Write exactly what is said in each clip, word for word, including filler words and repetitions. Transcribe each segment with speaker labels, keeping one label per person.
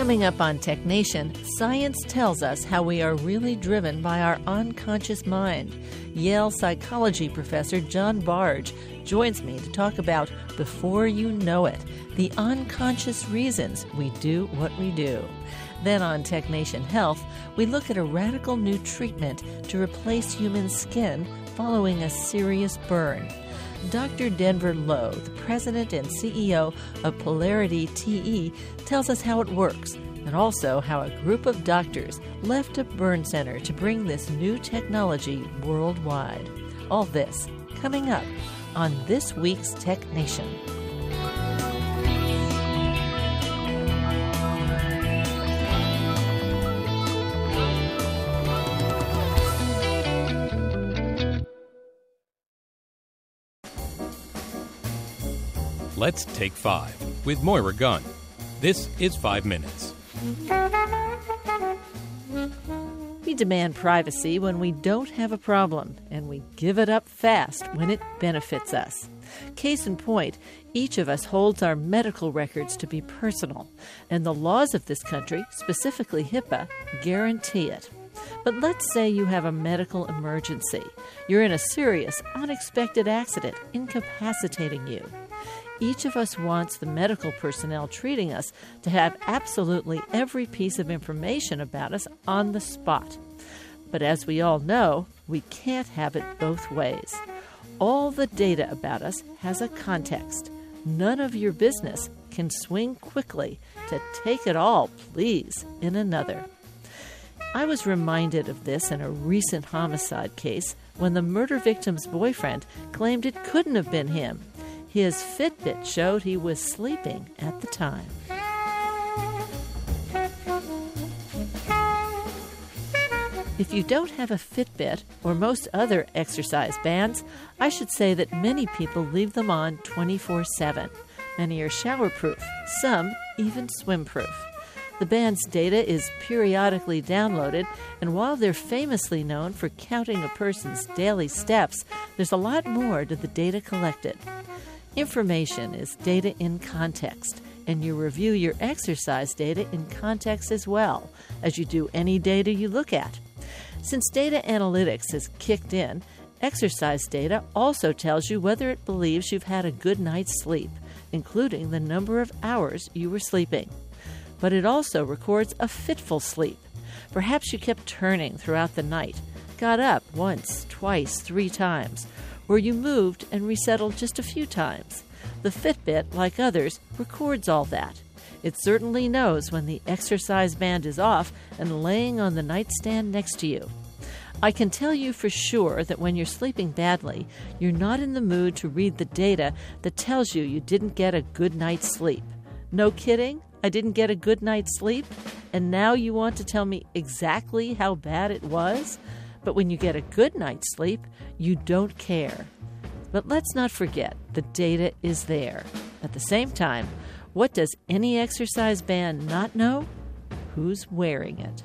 Speaker 1: Coming up on Tech Nation, science tells us how we are really driven by our unconscious mind. Yale psychology professor John Bargh joins me to talk about Before You Know It, the unconscious reasons we do what we do. Then on Tech Nation Health, we look at a radical new treatment to replace human skin following a serious burn. Doctor Denver Lo, the president and C E O of Polarity T E, tells us how it works, and also how a group of doctors left a burn center to bring this new technology worldwide. All this coming up on this week's Tech Nation.
Speaker 2: Let's Take Five with Moira Gunn. This is Five Minutes.
Speaker 1: We demand privacy when we don't have a problem, and we give it up fast when it benefits us. Case in point, each of us holds our medical records to be personal, and the laws of this country, specifically HIPAA, guarantee it. But let's say you have a medical emergency. You're in a serious, unexpected accident, incapacitating you. Each of us wants the medical personnel treating us to have absolutely every piece of information about us on the spot. But as we all know, we can't have it both ways. All the data about us has a context. None of your business can swing quickly to take it all, please, in another. I was reminded of this in a recent homicide case when the murder victim's boyfriend claimed it couldn't have been him. His Fitbit showed he was sleeping at the time. If you don't have a Fitbit or most other exercise bands, I should say that many people leave them on twenty-four seven. Many are shower-proof, some even swim-proof. The band's data is periodically downloaded, and while they're famously known for counting a person's daily steps, there's a lot more to the data collected. Information is data in context, and you review your exercise data in context as well, as you do any data you look at. Since data analytics has kicked in, exercise data also tells you whether it believes you've had a good night's sleep, including the number of hours you were sleeping. But it also records a fitful sleep. Perhaps you kept turning throughout the night, got up once, twice, three times, or you moved and resettled just a few times. The Fitbit, like others, records all that. It certainly knows when the exercise band is off and laying on the nightstand next to you. I can tell you for sure that when you're sleeping badly, you're not in the mood to read the data that tells you you didn't get a good night's sleep. No kidding? I didn't get a good night's sleep? And now you want to tell me exactly how bad it was? But when you get a good night's sleep, you don't care. But let's not forget, the data is there. At the same time, what does any exercise band not know? Who's wearing it?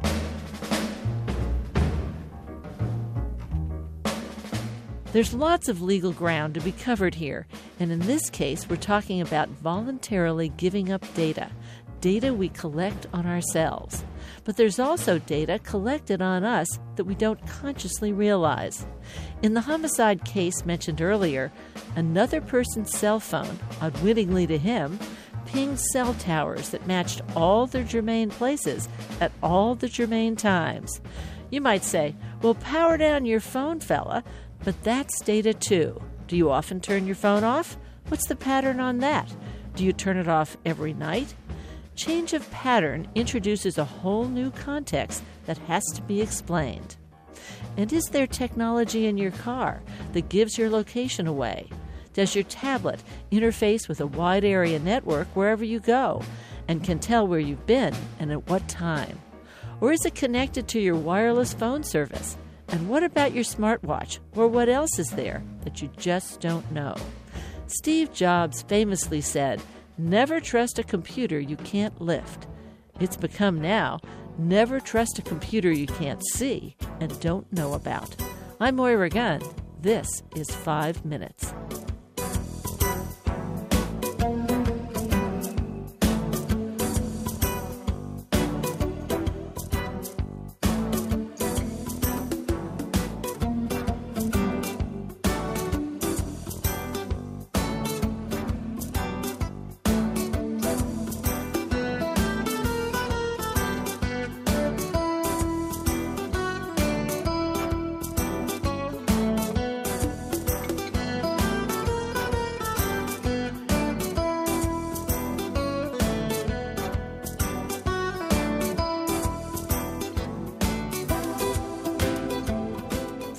Speaker 1: There's lots of legal ground to be covered here, and in this case, we're talking about voluntarily giving up data, data we collect on ourselves. But there's also data collected on us that we don't consciously realize. In the homicide case mentioned earlier, another person's cell phone, unwittingly to him, pinged cell towers that matched all their germane places at all the germane times. You might say, well, power down your phone, fella, but that's data too. Do you often turn your phone off? What's the pattern on that? Do you turn it off every night? Change of pattern introduces a whole new context that has to be explained. And is there technology in your car that gives your location away? Does your tablet interface with a wide area network wherever you go and can tell where you've been and at what time? Or is it connected to your wireless phone service? And what about your smartwatch? Or what else is there that you just don't know? Steve Jobs famously said, "Never trust a computer you can't lift." It's become now, never trust a computer you can't see and don't know about. I'm Moira Gunn. This is Five Minutes.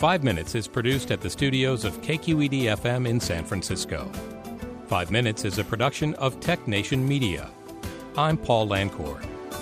Speaker 2: Five Minutes is produced at the studios of K Q E D F M in San Francisco. Five Minutes is a production of Tech Nation Media. I'm Paul Lancourt.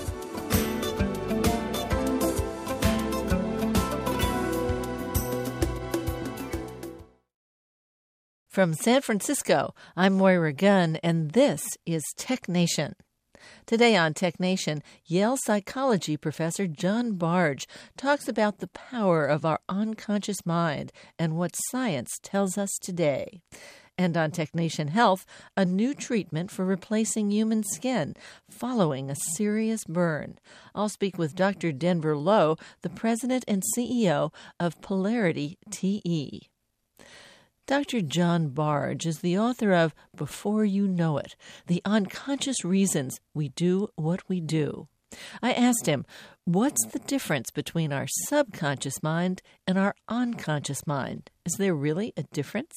Speaker 1: From San Francisco, I'm Moira Gunn, and this is Tech Nation. Today on Tech Nation, Yale psychology professor John Bargh talks about the power of our unconscious mind and what science tells us today. And on Tech Nation Health, a new treatment for replacing human skin following a serious burn. I'll speak with Doctor Denver Lo, the president and C E O of Polarity T E. Doctor John Bargh is the author of Before You Know It, The Unconscious Reasons We Do What We Do. I asked him, what's the difference between our subconscious mind and our unconscious mind? Is there really a difference?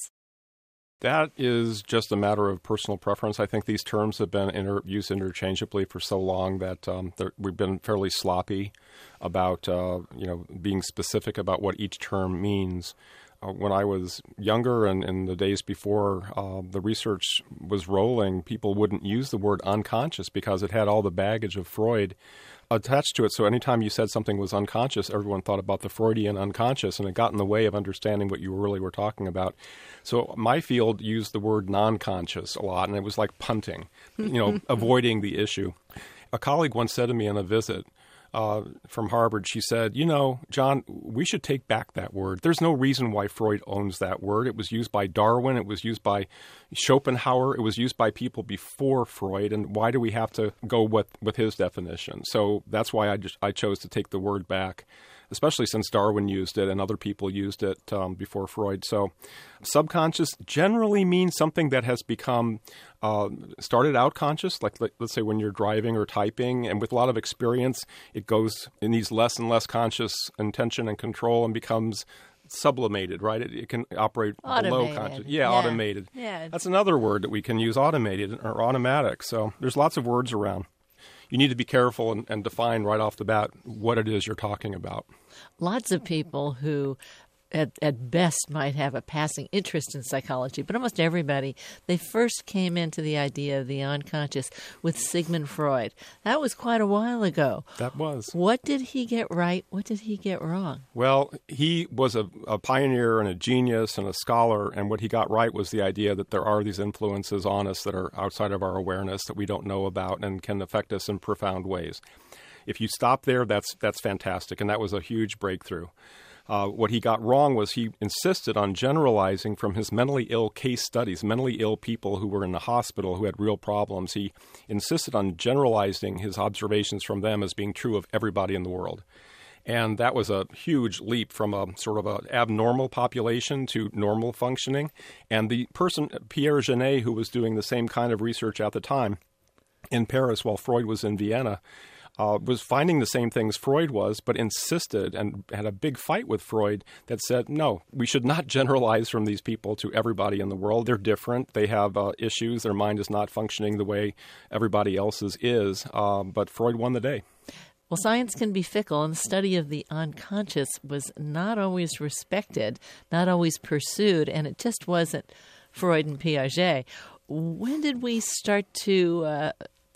Speaker 3: That is just a matter of personal preference. I think these terms have been inter- used interchangeably for so long that um, we've been fairly sloppy about uh, you know, being specific about what each term means. Uh, when I was younger and in the days before uh, the research was rolling, people wouldn't use the word unconscious because it had all the baggage of Freud attached to it. So anytime you said something was unconscious, everyone thought about the Freudian unconscious, and it got in the way of understanding what you really were talking about. So my field used the word non-conscious a lot, and it was like punting, you know, avoiding the issue. A colleague once said to me on a visit, Uh, from Harvard, she said, you know, John, we should take back that word. There's no reason why Freud owns that word. It was used by Darwin. It was used by Schopenhauer. It was used by people before Freud. And why do we have to go with, with his definition? So that's why I, just, I chose to take the word back, especially since Darwin used it and other people used it um, before Freud. So subconscious generally means something that has become uh, started out conscious, like let, let's say when you're driving or typing, and with a lot of experience, it goes, it needs less and less conscious intention and control and becomes sublimated, right? It, it can operate
Speaker 1: Automated.
Speaker 3: below conscious. Yeah,
Speaker 1: yeah,
Speaker 3: automated.
Speaker 1: Yeah.
Speaker 3: That's another word that we can use, automated or automatic. So there's lots of words around. You need to be careful and, and define right off the bat what it is you're talking about.
Speaker 1: Lots of people who at, at best might have a passing interest in psychology, but almost everybody, they first came into the idea of the unconscious with Sigmund Freud. That was quite a while ago.
Speaker 3: That was.
Speaker 1: What did he get right? What did he get wrong?
Speaker 3: Well, he was a, a pioneer and a genius and a scholar, and what he got right was the idea that there are these influences on us that are outside of our awareness that we don't know about and can affect us in profound ways. If you stop there, that's that's fantastic, and that was a huge breakthrough. Uh, what he got wrong was he insisted on generalizing from his mentally ill case studies, mentally ill people who were in the hospital who had real problems. He insisted on generalizing his observations from them as being true of everybody in the world. And that was a huge leap from a sort of an abnormal population to normal functioning. And the person, Pierre Genet, who was doing the same kind of research at the time in Paris while Freud was in Vienna, Uh, was finding the same things Freud was, but insisted and had a big fight with Freud that said, no, we should not generalize from these people to everybody in the world. They're different. They have uh, issues. Their mind is not functioning the way everybody else's is. Uh, but Freud won the day.
Speaker 1: Well, science can be fickle, and the study of the unconscious was not always respected, not always pursued, and it just wasn't Freud and Piaget. When did we start to uh,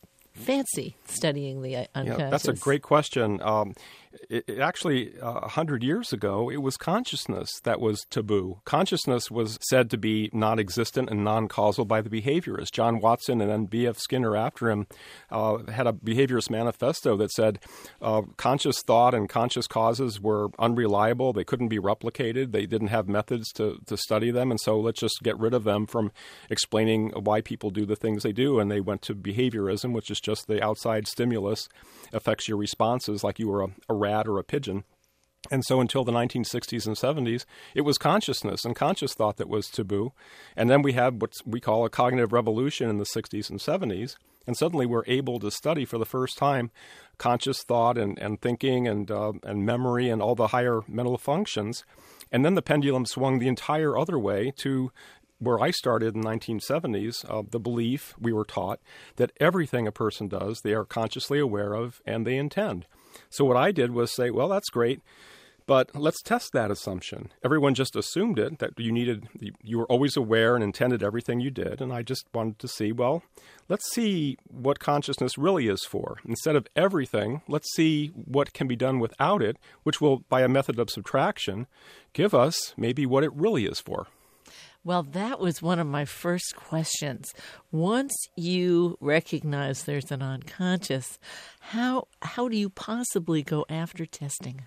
Speaker 1: fancy studying the unconscious?
Speaker 3: Yeah, that's a great question. Um, it, it actually, uh, one hundred years ago, it was consciousness that was taboo. Consciousness was said to be non-existent and non-causal by the behaviorists. John Watson and then B F Skinner after him uh, had a behaviorist manifesto that said uh, conscious thought and conscious causes were unreliable. They couldn't be replicated. They didn't have methods to, to study them. And so let's just get rid of them from explaining why people do the things they do. And they went to behaviorism, which is just the outside stimulus affects your responses like you were a, a rat or a pigeon. And so until the nineteen sixties and seventies, it was consciousness and conscious thought that was taboo. And then we had what we call a cognitive revolution in the sixties and seventies. And suddenly we're able to study for the first time conscious thought and, and thinking and, uh, and memory and all the higher mental functions. And then the pendulum swung the entire other way to where I started in the nineteen seventies, uh, the belief we were taught that everything a person does, they are consciously aware of and they intend. So what I did was say, well, that's great. But let's test that assumption. Everyone just assumed it, that you needed, you were always aware and intended everything you did. And I just wanted to see, well, let's see what consciousness really is for. Instead of everything, let's see what can be done without it, which will, by a method of subtraction, give us maybe what it really is for.
Speaker 1: Well, that was one of my first questions. Once you recognize there's an unconscious, how how do you possibly go after testing?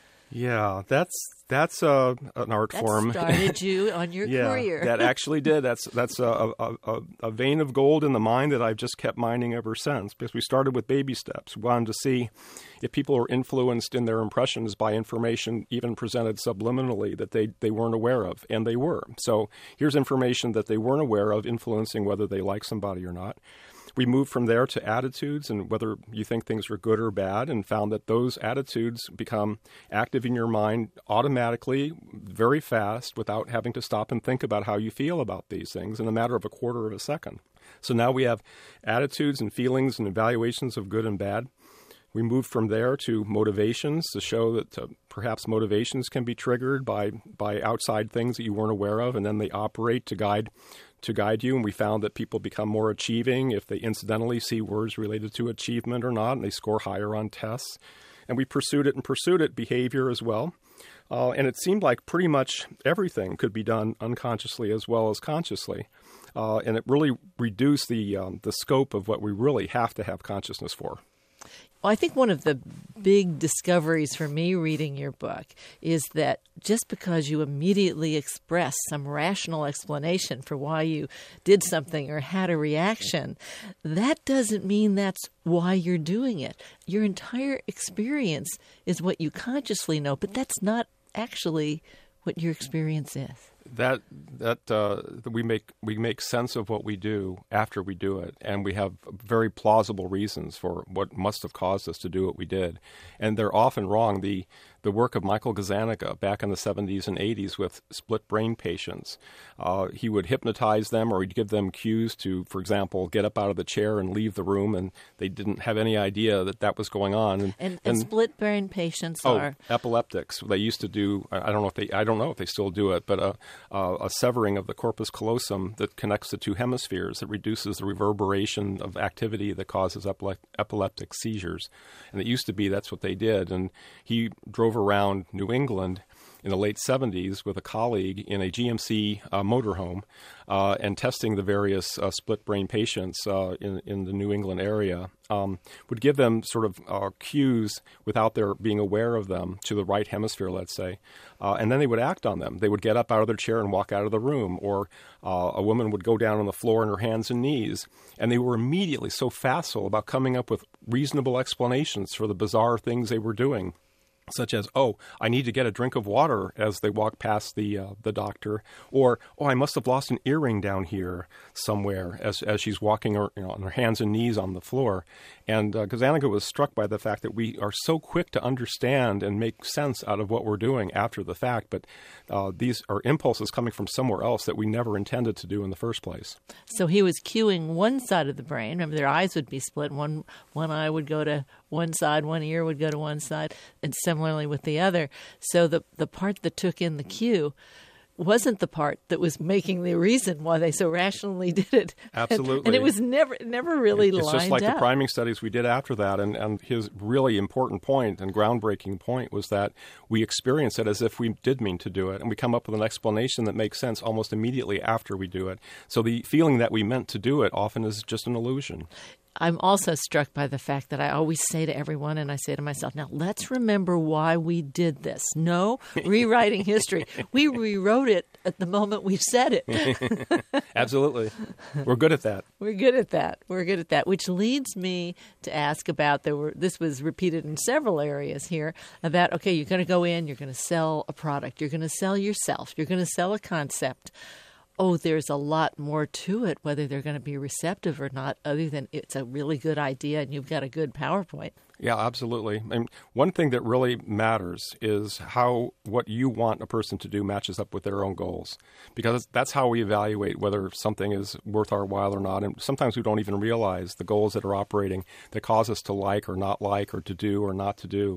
Speaker 3: Yeah, that's that's uh, an art
Speaker 1: that
Speaker 3: form.
Speaker 1: Started you on your
Speaker 3: yeah,
Speaker 1: career.
Speaker 3: That actually did. That's that's a, a, a, a vein of gold in the mind that I've just kept mining ever since. Because we started with baby steps. We wanted to see if people are influenced in their impressions by information even presented subliminally that they, they weren't aware of, and they were. So here's information that they weren't aware of influencing whether they like somebody or not. We moved from there to attitudes and whether you think things are good or bad, and found that those attitudes become active in your mind automatically, very fast, without having to stop and think about how you feel about these things in a matter of a quarter of a second. So now we have attitudes and feelings and evaluations of good and bad. We moved from there to motivations to show that uh, perhaps motivations can be triggered by, by outside things that you weren't aware of, and then they operate to guide to guide you. And we found that people become more achieving if they incidentally see words related to achievement or not, and they score higher on tests. And we pursued it and pursued it, behavior as well. Uh, and it seemed like pretty much everything could be done unconsciously as well as consciously. Uh, and it really reduced the um, the scope of what we really have to have consciousness for.
Speaker 1: Well, I think one of the big discoveries for me reading your book is that just because you immediately express some rational explanation for why you did something or had a reaction, that doesn't mean that's why you're doing it. Your entire experience is what you consciously know, but that's not actually what your experience is.
Speaker 3: That that uh, we make we make sense of what we do after we do it, and we have very plausible reasons for what must have caused us to do what we did, and they're often wrong. The the work of Michael Gazzaniga back in the seventies and eighties with split brain patients, uh, he would hypnotize them, or he'd give them cues to, for example, get up out of the chair and leave the room, and they didn't have any idea that that was going on. And,
Speaker 1: and, and, and split brain patients
Speaker 3: oh,
Speaker 1: are
Speaker 3: epileptics. They used to do. I don't know if they. I don't know if they still do it, but. Uh, Uh, a severing of the corpus callosum that connects the two hemispheres that reduces the reverberation of activity that causes epile- epileptic seizures. And it used to be that's what they did. And he drove around New England in the late seventies with a colleague in a G M C uh, motorhome uh, and testing the various uh, split brain patients uh, in, in the New England area, um, would give them sort of uh, cues without their being aware of them to the right hemisphere, let's say, uh, and then they would act on them. They would get up out of their chair and walk out of the room, or uh, a woman would go down on the floor on her hands and knees, and they were immediately so facile about coming up with reasonable explanations for the bizarre things they were doing. Such as, oh, I need to get a drink of water as they walk past the uh, the doctor, or oh, I must have lost an earring down here somewhere as as she's walking her, you know, on her hands and knees on the floor. And uh, Gazzaniga was struck by the fact that we are so quick to understand and make sense out of what we're doing after the fact, but uh, these are impulses coming from somewhere else that we never intended to do in the first place.
Speaker 1: So he was cueing one side of the brain. Remember, their eyes would be split. One one eye would go to one side, one ear would go to one side, and similarly with the other. So the the part that took in the cue wasn't the part that was making the reason why they so rationally did it.
Speaker 3: Absolutely.
Speaker 1: And, and it was never never really
Speaker 3: it's
Speaker 1: lined up.
Speaker 3: It's just like up. The priming studies we did after that, and, and his really important point and groundbreaking point was that we experience it as if we did mean to do it, and we come up with an explanation that makes sense almost immediately after we do it. So the feeling that we meant to do it often is just an illusion.
Speaker 1: I'm also struck by the fact that I always say to everyone, and I say to myself, now let's remember why we did this. No rewriting history. We rewrote it at the moment we said it.
Speaker 3: Absolutely. We're good at that.
Speaker 1: We're good at that. We're good at that, which leads me to ask about, there were, this was repeated in several areas here, about, okay, you're going to go in, you're going to sell a product, you're going to sell yourself, you're going to sell a concept. Oh, there's a lot more to it, whether they're going to be receptive or not, other than it's a really good idea and you've got a good PowerPoint.
Speaker 3: Yeah, absolutely. And one thing that really matters is how what you want a person to do matches up with their own goals, because that's how we evaluate whether something is worth our while or not. And sometimes we don't even realize the goals that are operating that cause us to like or not like or to do or not to do.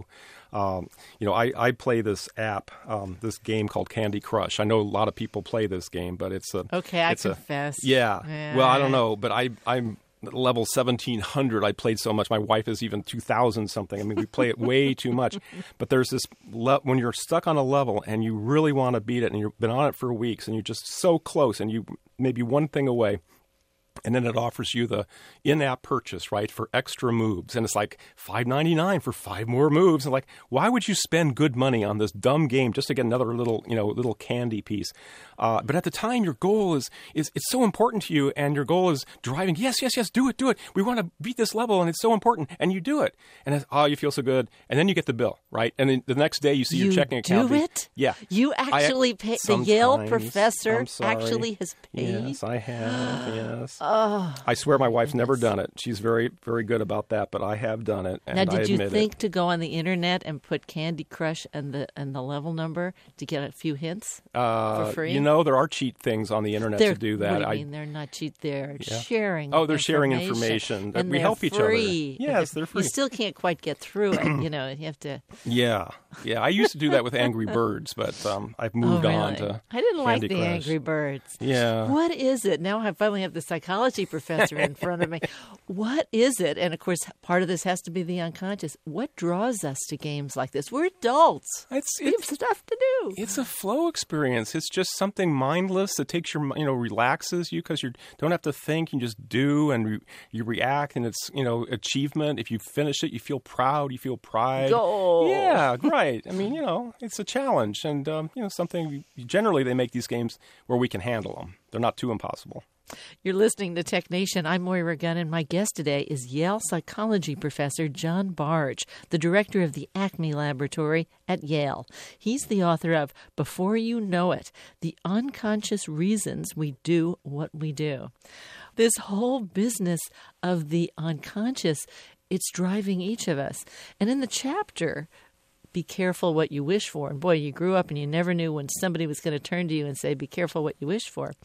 Speaker 3: Um, you know, I, I play this app, um, this game called Candy Crush. I know a lot of people play this game, but it's a
Speaker 1: okay. I
Speaker 3: it's
Speaker 1: confess.
Speaker 3: A, yeah.
Speaker 1: yeah.
Speaker 3: Well, I don't know, but I I'm level seventeen hundred. I played so much. My wife is even two thousand something. I mean, we play it way too much. But there's this le- when you're stuck on a level and you really want to beat it, and you've been on it for weeks, and you're just so close, and you maybe one thing away. And then it offers you the in-app purchase, right, for extra moves. And it's like five ninety-nine for five more moves. And like, why would you spend good money on this dumb game just to get another little, you know, little candy piece? Uh, but at the time, your goal is, is it's so important to you, and your goal is driving, yes, yes, yes, do it, do it. We want to beat this level, and it's so important. And you do it. And it's, oh, you feel so good. And then you get the bill, right? And then the next day, you see
Speaker 1: you
Speaker 3: your checking account.
Speaker 1: do it?
Speaker 3: Yeah.
Speaker 1: You actually pay, the Yale professor actually has paid?
Speaker 3: Yes, I have, yes. Oh, I swear my wife's never done it. She's very, very good about that, but I have done it, and
Speaker 1: now, did
Speaker 3: I
Speaker 1: you
Speaker 3: admit
Speaker 1: think
Speaker 3: it.
Speaker 1: to go on the internet and put Candy Crush and the and the level number to get a few hints
Speaker 3: uh,
Speaker 1: for free?
Speaker 3: You know, there are cheat things on the internet
Speaker 1: they're,
Speaker 3: to do that.
Speaker 1: What do you
Speaker 3: I,
Speaker 1: mean they're not cheat? They're
Speaker 3: yeah.
Speaker 1: sharing.
Speaker 3: Oh, they're
Speaker 1: information.
Speaker 3: sharing information.
Speaker 1: And
Speaker 3: we
Speaker 1: they're
Speaker 3: help each
Speaker 1: free.
Speaker 3: other. Yes, they're free.
Speaker 1: You still can't quite get through it. You know, you have to.
Speaker 3: Yeah, yeah. I used to do that with Angry Birds, but um, I've moved
Speaker 1: oh, really?
Speaker 3: on to
Speaker 1: I didn't like
Speaker 3: Candy
Speaker 1: the
Speaker 3: Crush.
Speaker 1: Angry Birds.
Speaker 3: Yeah.
Speaker 1: What is it? Now I finally have the psychology professor in front of me. What is it? And of course, part of this has to be the unconscious. What draws us to games like this? We're adults.
Speaker 3: It's,
Speaker 1: we have
Speaker 3: it's
Speaker 1: stuff to do.
Speaker 3: It's a flow experience. It's just something mindless that takes your, you know, relaxes you because you don't have to think. You just do, and re- you react, and it's, you know, achievement. If you finish it, you feel proud. You feel pride.
Speaker 1: Go.
Speaker 3: Yeah, right. I mean, you know, it's a challenge, and um, you know, something. Generally, they make these games where we can handle them. They're not too impossible.
Speaker 1: You're listening to Tech Nation. I'm Moira Gunn, and my guest today is Yale psychology professor John Bargh, the director of the Acme Laboratory at Yale. He's the author of Before You Know It, The Unconscious Reasons We Do What We Do. This whole business of the unconscious, it's driving each of us. And in the chapter, Be Careful What You Wish For, and boy, you grew up and you never knew when somebody was going to turn to you and say, be careful what you wish for.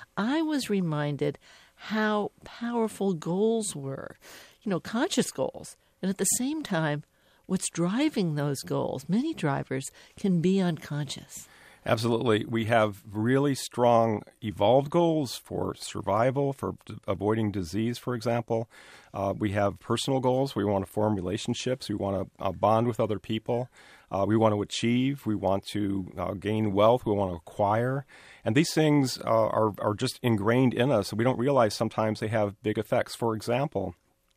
Speaker 1: I was reminded how powerful goals were, you know, conscious goals. And at the same time, what's driving those goals, many drivers, can be unconscious.
Speaker 3: Absolutely. We have really strong evolved goals for survival, for d- avoiding disease, for example. Uh, we have personal goals. We want to form relationships. We want to uh, bond with other people. Uh, we want to achieve. We want to uh, gain wealth. We want to acquire. And these things uh, are, are just ingrained in us. We don't realize sometimes they have big effects. For example,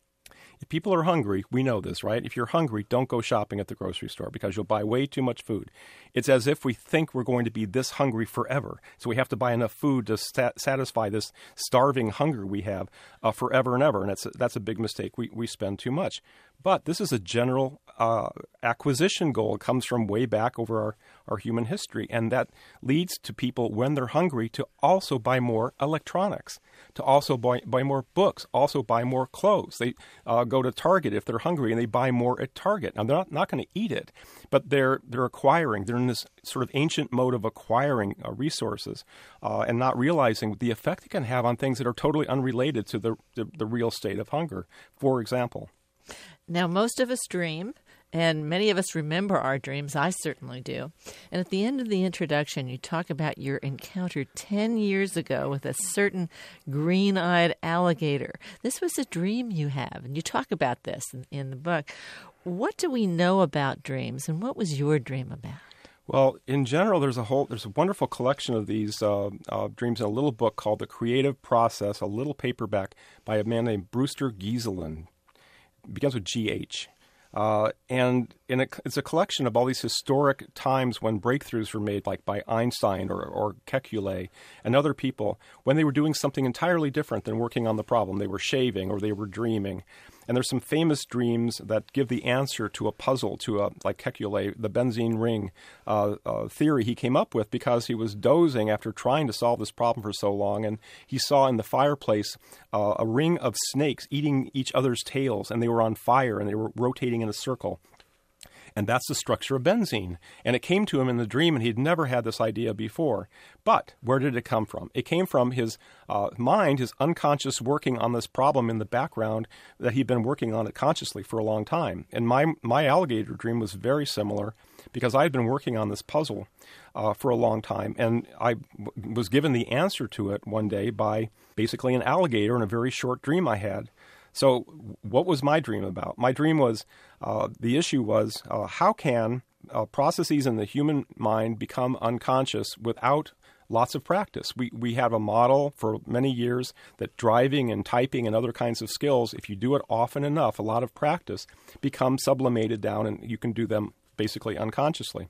Speaker 3: if people are hungry, we know this, right? If you're hungry, don't go shopping at the grocery store because you'll buy way too much food. It's as if we think we're going to be this hungry forever. So we have to buy enough food to sat- satisfy this starving hunger we have uh, forever and ever. And that's a, that's a big mistake. We, we spend too much. But this is a general uh, acquisition goal. It comes from way back over our, our human history. And that leads to people, when they're hungry, to also buy more electronics, to also buy, buy more books, also buy more clothes. They uh, go to Target if they're hungry, and they buy more at Target. Now, they're not, not going to eat it, but they're they're acquiring. They're in this sort of ancient mode of acquiring uh, resources uh, and not realizing the effect it can have on things that are totally unrelated to the, the, the real state of hunger, for example.
Speaker 1: Now, most of us dream, and many of us remember our dreams. I certainly do. And at the end of the introduction, you talk about your encounter ten years ago with a certain green-eyed alligator. This was a dream you have, and you talk about this in, in the book. What do we know about dreams, and what was your dream about?
Speaker 3: Well, in general, there's a whole there's a wonderful collection of these uh, uh, dreams in a little book called The Creative Process, a little paperback by a man named Brewster Gieselin. It begins with G H. Uh, and in a, it's a collection of all these historic times when breakthroughs were made, like by Einstein or, or Kekulé and other people, when they were doing something entirely different than working on the problem. They were shaving or they were dreaming. And there's some famous dreams that give the answer to a puzzle, to a, like Kekulé, the benzene ring uh, uh, theory he came up with because he was dozing after trying to solve this problem for so long. And he saw in the fireplace uh, a ring of snakes eating each other's tails, and they were on fire, and they were rotating in a circle. And that's the structure of benzene. And it came to him in the dream, and he'd never had this idea before. But where did it come from? It came from his uh, mind, his unconscious working on this problem in the background that he'd been working on it consciously for a long time. And my, my alligator dream was very similar because I had been working on this puzzle uh, for a long time. And I w- was given the answer to it one day by basically an alligator in a very short dream I had. So what was my dream about? My dream was, uh, the issue was, uh, how can uh, processes in the human mind become unconscious without lots of practice? We we have a model for many years that driving and typing and other kinds of skills, if you do it often enough, a lot of practice, become sublimated down and you can do them basically unconsciously.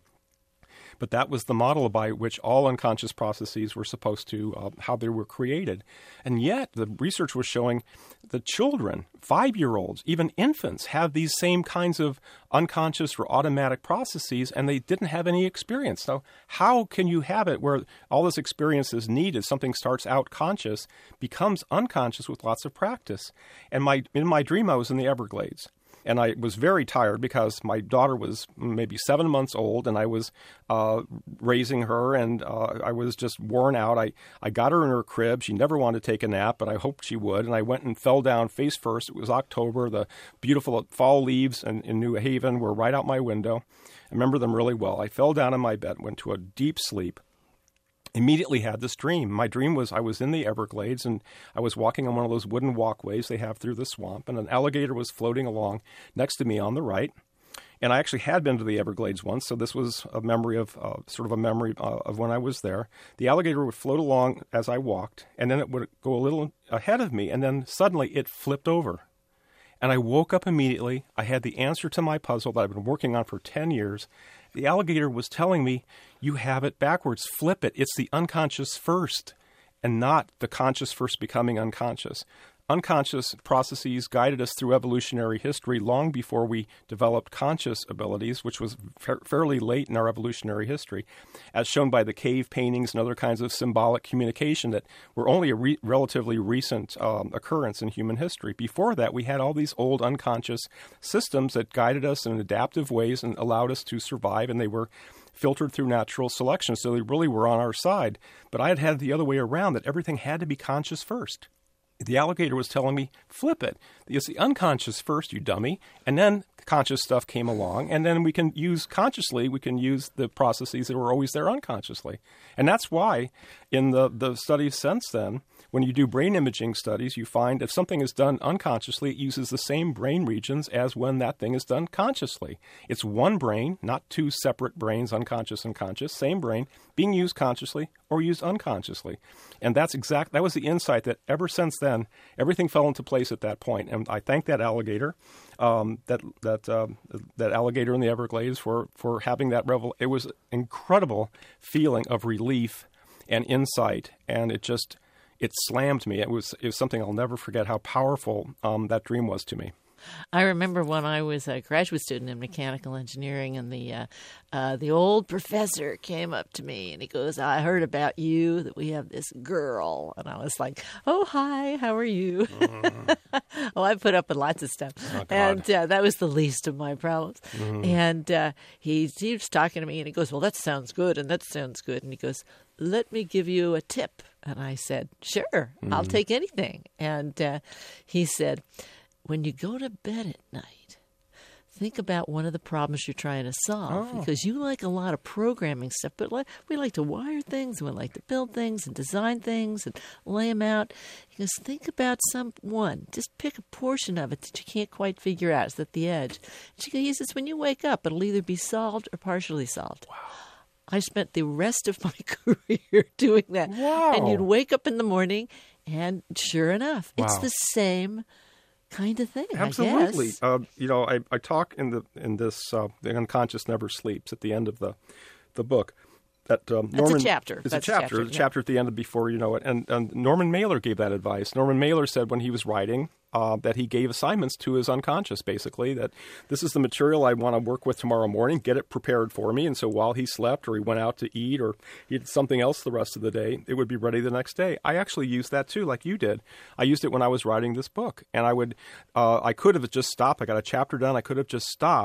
Speaker 3: But that was the model by which all unconscious processes were supposed to, uh, how they were created. And yet the research was showing that children, five-year-olds, even infants, have these same kinds of unconscious or automatic processes, and they didn't have any experience. So how can you have it where all this experience is needed, something starts out conscious, becomes unconscious with lots of practice? And my in my dream, I was in the Everglades. And I was very tired because my daughter was maybe seven months old, and I was uh, raising her, and uh, I was just worn out. I, I got her in her crib. She never wanted to take a nap, but I hoped she would. And I went and fell down face first. It was October. The beautiful fall leaves in, in New Haven were right out my window. I remember them really well. I fell down in my bed, went to a deep sleep. Immediately had this dream. My dream was I was in the Everglades and I was walking on one of those wooden walkways they have through the swamp, and an alligator was floating along next to me on the right. And I actually had been to the Everglades once, so this was a memory of, uh, sort of a memory uh, of when I was there. The alligator would float along as I walked, and then it would go a little ahead of me, and then suddenly it flipped over. And I woke up immediately. I had the answer to my puzzle that I've been working on for ten years. The alligator was telling me, you have it backwards. Flip it. It's the unconscious first, and not the conscious first becoming unconscious. Unconscious processes guided us through evolutionary history long before we developed conscious abilities, which was fa- fairly late in our evolutionary history, as shown by the cave paintings and other kinds of symbolic communication that were only a re- relatively recent um, occurrence in human history. Before that, we had all these old unconscious systems that guided us in adaptive ways and allowed us to survive, and they were filtered through natural selection, so they really were on our side. But I had had the other way around, that everything had to be conscious first. The alligator was telling me, flip it. It's the unconscious first, you dummy. And then conscious stuff came along. And then we can use consciously, we can use the processes that were always there unconsciously. And that's why in the, the studies since then, when you do brain imaging studies, you find if something is done unconsciously, it uses the same brain regions as when that thing is done consciously. It's one brain, not two separate brains, unconscious and conscious, same brain, being used consciously or used unconsciously. And that's exact. That was the insight that ever since then, everything fell into place at that point. And I thank that alligator, um, that that uh, that alligator in the Everglades for for having that revel. It was an incredible feeling of relief and insight, and it just it slammed me. It was it was something I'll never forget how powerful um, that dream was to me.
Speaker 1: I remember when I was a graduate student in mechanical engineering, and the uh, uh, the old professor came up to me and he goes, "I heard about you, that we have this girl." And I was like, "Oh, hi, how are you?" Mm-hmm. Oh, I put up with lots of stuff. Oh, and uh, that was the least of my problems. Mm-hmm. And uh, he, he was talking to me and he goes, "Well, that sounds good and that sounds good." And he goes, "Let me give you a tip." And I said, "Sure, mm-hmm. I'll take anything." And uh, he said, when you go to bed at night, think about one of the problems you're trying to solve, oh. because you like a lot of programming stuff, but like, we like to wire things, and we like to build things and design things and lay them out. He goes, think about some one. Just pick a portion of it that you can't quite figure out. It's at the edge. And she goes, he says, when you wake up, it'll either be solved or partially solved.
Speaker 3: Wow.
Speaker 1: I spent the rest of my career doing that.
Speaker 3: Wow.
Speaker 1: And you'd wake up in the morning, and sure enough, wow. it's the same kind of thing.
Speaker 3: Absolutely.
Speaker 1: I guess.
Speaker 3: Uh, you know, I, I talk in the in this uh, "The Unconscious Never Sleeps" at the end of the the book. That um,
Speaker 1: That's
Speaker 3: Norman,
Speaker 1: a chapter.
Speaker 3: It's
Speaker 1: That's
Speaker 3: a chapter.
Speaker 1: a chapter,
Speaker 3: It's a
Speaker 1: yeah.
Speaker 3: chapter at the end of Before You Know It. And, and Norman Mailer gave that advice. Norman Mailer said when he was writing uh, that he gave assignments to his unconscious, basically, that this is the material I want to work with tomorrow morning, get it prepared for me. And so while he slept or he went out to eat or he did something else the rest of the day, it would be ready the next day. I actually used that too, like you did. I used it when I was writing this book. And I would, uh, I could have just stopped. I got a chapter done. I could have just stopped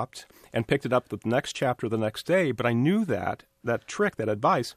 Speaker 3: and picked it up the next chapter the next day. But I knew that, that trick, that advice.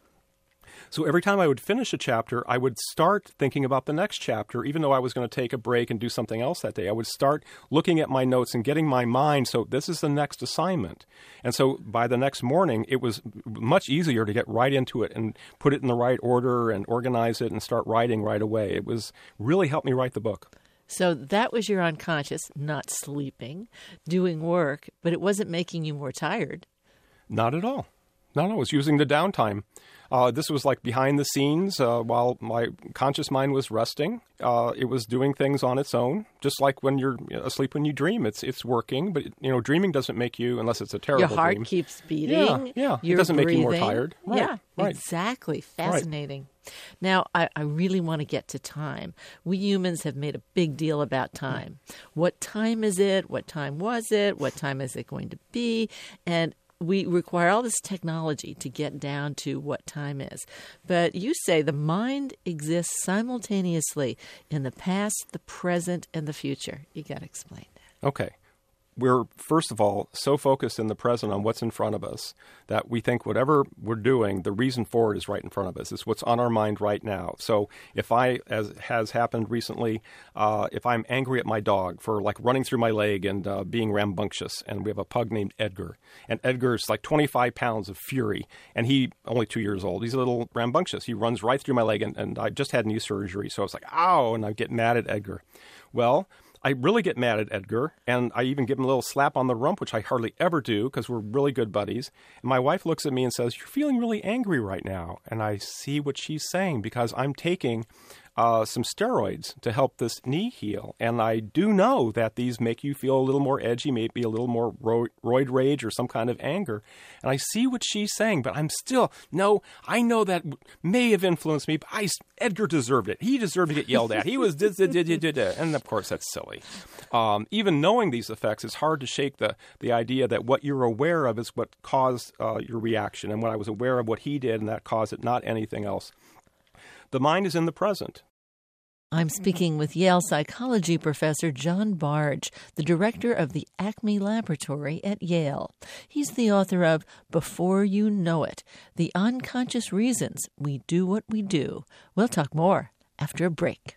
Speaker 3: So every time I would finish a chapter, I would start thinking about the next chapter, even though I was going to take a break and do something else that day. I would start looking at my notes and getting my mind, so this is the next assignment. And so by the next morning, it was much easier to get right into it and put it in the right order and organize it and start writing right away. It was really helped me write the book.
Speaker 1: So that was your unconscious, not sleeping, doing work, but it wasn't making you more tired.
Speaker 3: Not at all. No, no, it was using the downtime. Uh, this was like behind the scenes uh, while my conscious mind was resting. Uh, it was doing things on its own, just like when you're asleep when you dream. It's it's working, but you know, dreaming doesn't make you, unless it's a terrible
Speaker 1: Your heart
Speaker 3: dream.
Speaker 1: keeps beating.
Speaker 3: Yeah, yeah.
Speaker 1: You're
Speaker 3: It doesn't
Speaker 1: breathing.
Speaker 3: make you more tired. Right,
Speaker 1: yeah,
Speaker 3: right.
Speaker 1: exactly. Fascinating. Right. Now, I, I really want to get to time. We humans have made a big deal about time. What time is it? What time was it? What time is it going to be? And we require all this technology to get down to what time is. But you say the mind exists simultaneously in the past, the present, and the future. You got to explain that.
Speaker 3: Okay. We're, first of all, so focused in the present on what's in front of us that we think whatever we're doing, the reason for it is right in front of us. It's what's on our mind right now. So if I, as has happened recently, uh, if I'm angry at my dog for like running through my leg and uh, being rambunctious, and we have a pug named Edgar, and Edgar's like twenty-five pounds of fury, and he only two years old. He's a little rambunctious. He runs right through my leg, and, and I just had knee surgery, so I was like, ow, and I get mad at Edgar. Well, I really get mad at Edgar, and I even give him a little slap on the rump, which I hardly ever do because we're really good buddies. And my wife looks at me and says, "You're feeling really angry right now." And I see what she's saying because I'm taking uh, some steroids to help this knee heal. And I do know that these make you feel a little more edgy, maybe a little more ro- roid rage or some kind of anger. And I see what she's saying, but I'm still, no, I know that may have influenced me, but I, Edgar deserved it. He deserved to get yelled at. He was, did, did, did, did, did. And of course, that's silly. Um, even knowing these effects, it's hard to shake the, the idea that what you're aware of is what caused uh, your reaction. And when I was aware of what he did, and that caused it, not anything else. The mind is in the present.
Speaker 1: I'm speaking with Yale psychology professor John Bargh, the director of the Acme Laboratory at Yale. He's the author of Before You Know It, The Unconscious Reasons We Do What We Do. We'll talk more after a break.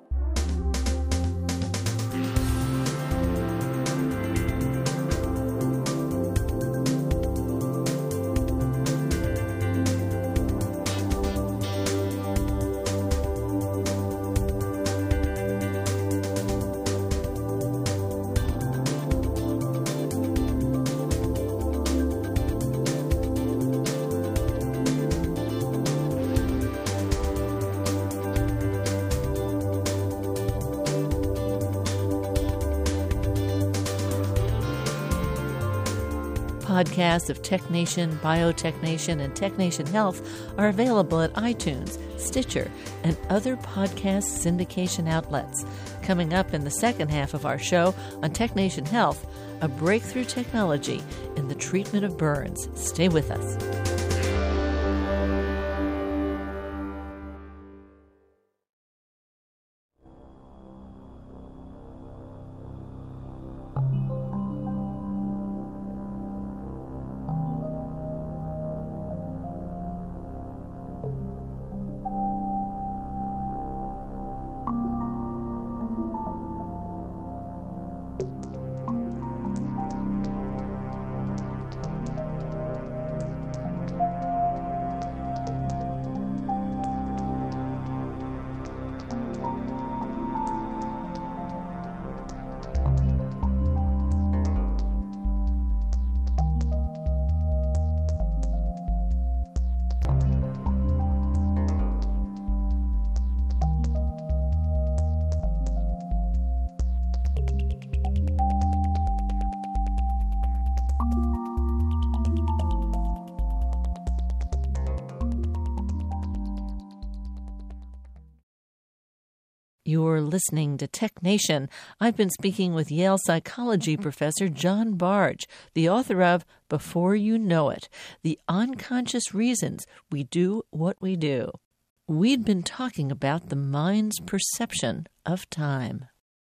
Speaker 1: Podcasts of TechNation, BioTechNation, and TechNation Health are available at iTunes, Stitcher, and other podcast syndication outlets. Coming up in the second half of our show on TechNation Health, a breakthrough technology in the treatment of burns. Stay with us. You're listening to Tech Nation. I've been speaking with Yale psychology professor John Bargh, the author of Before You Know It, The Unconscious Reasons We Do What We Do. We'd been talking about the mind's perception of time.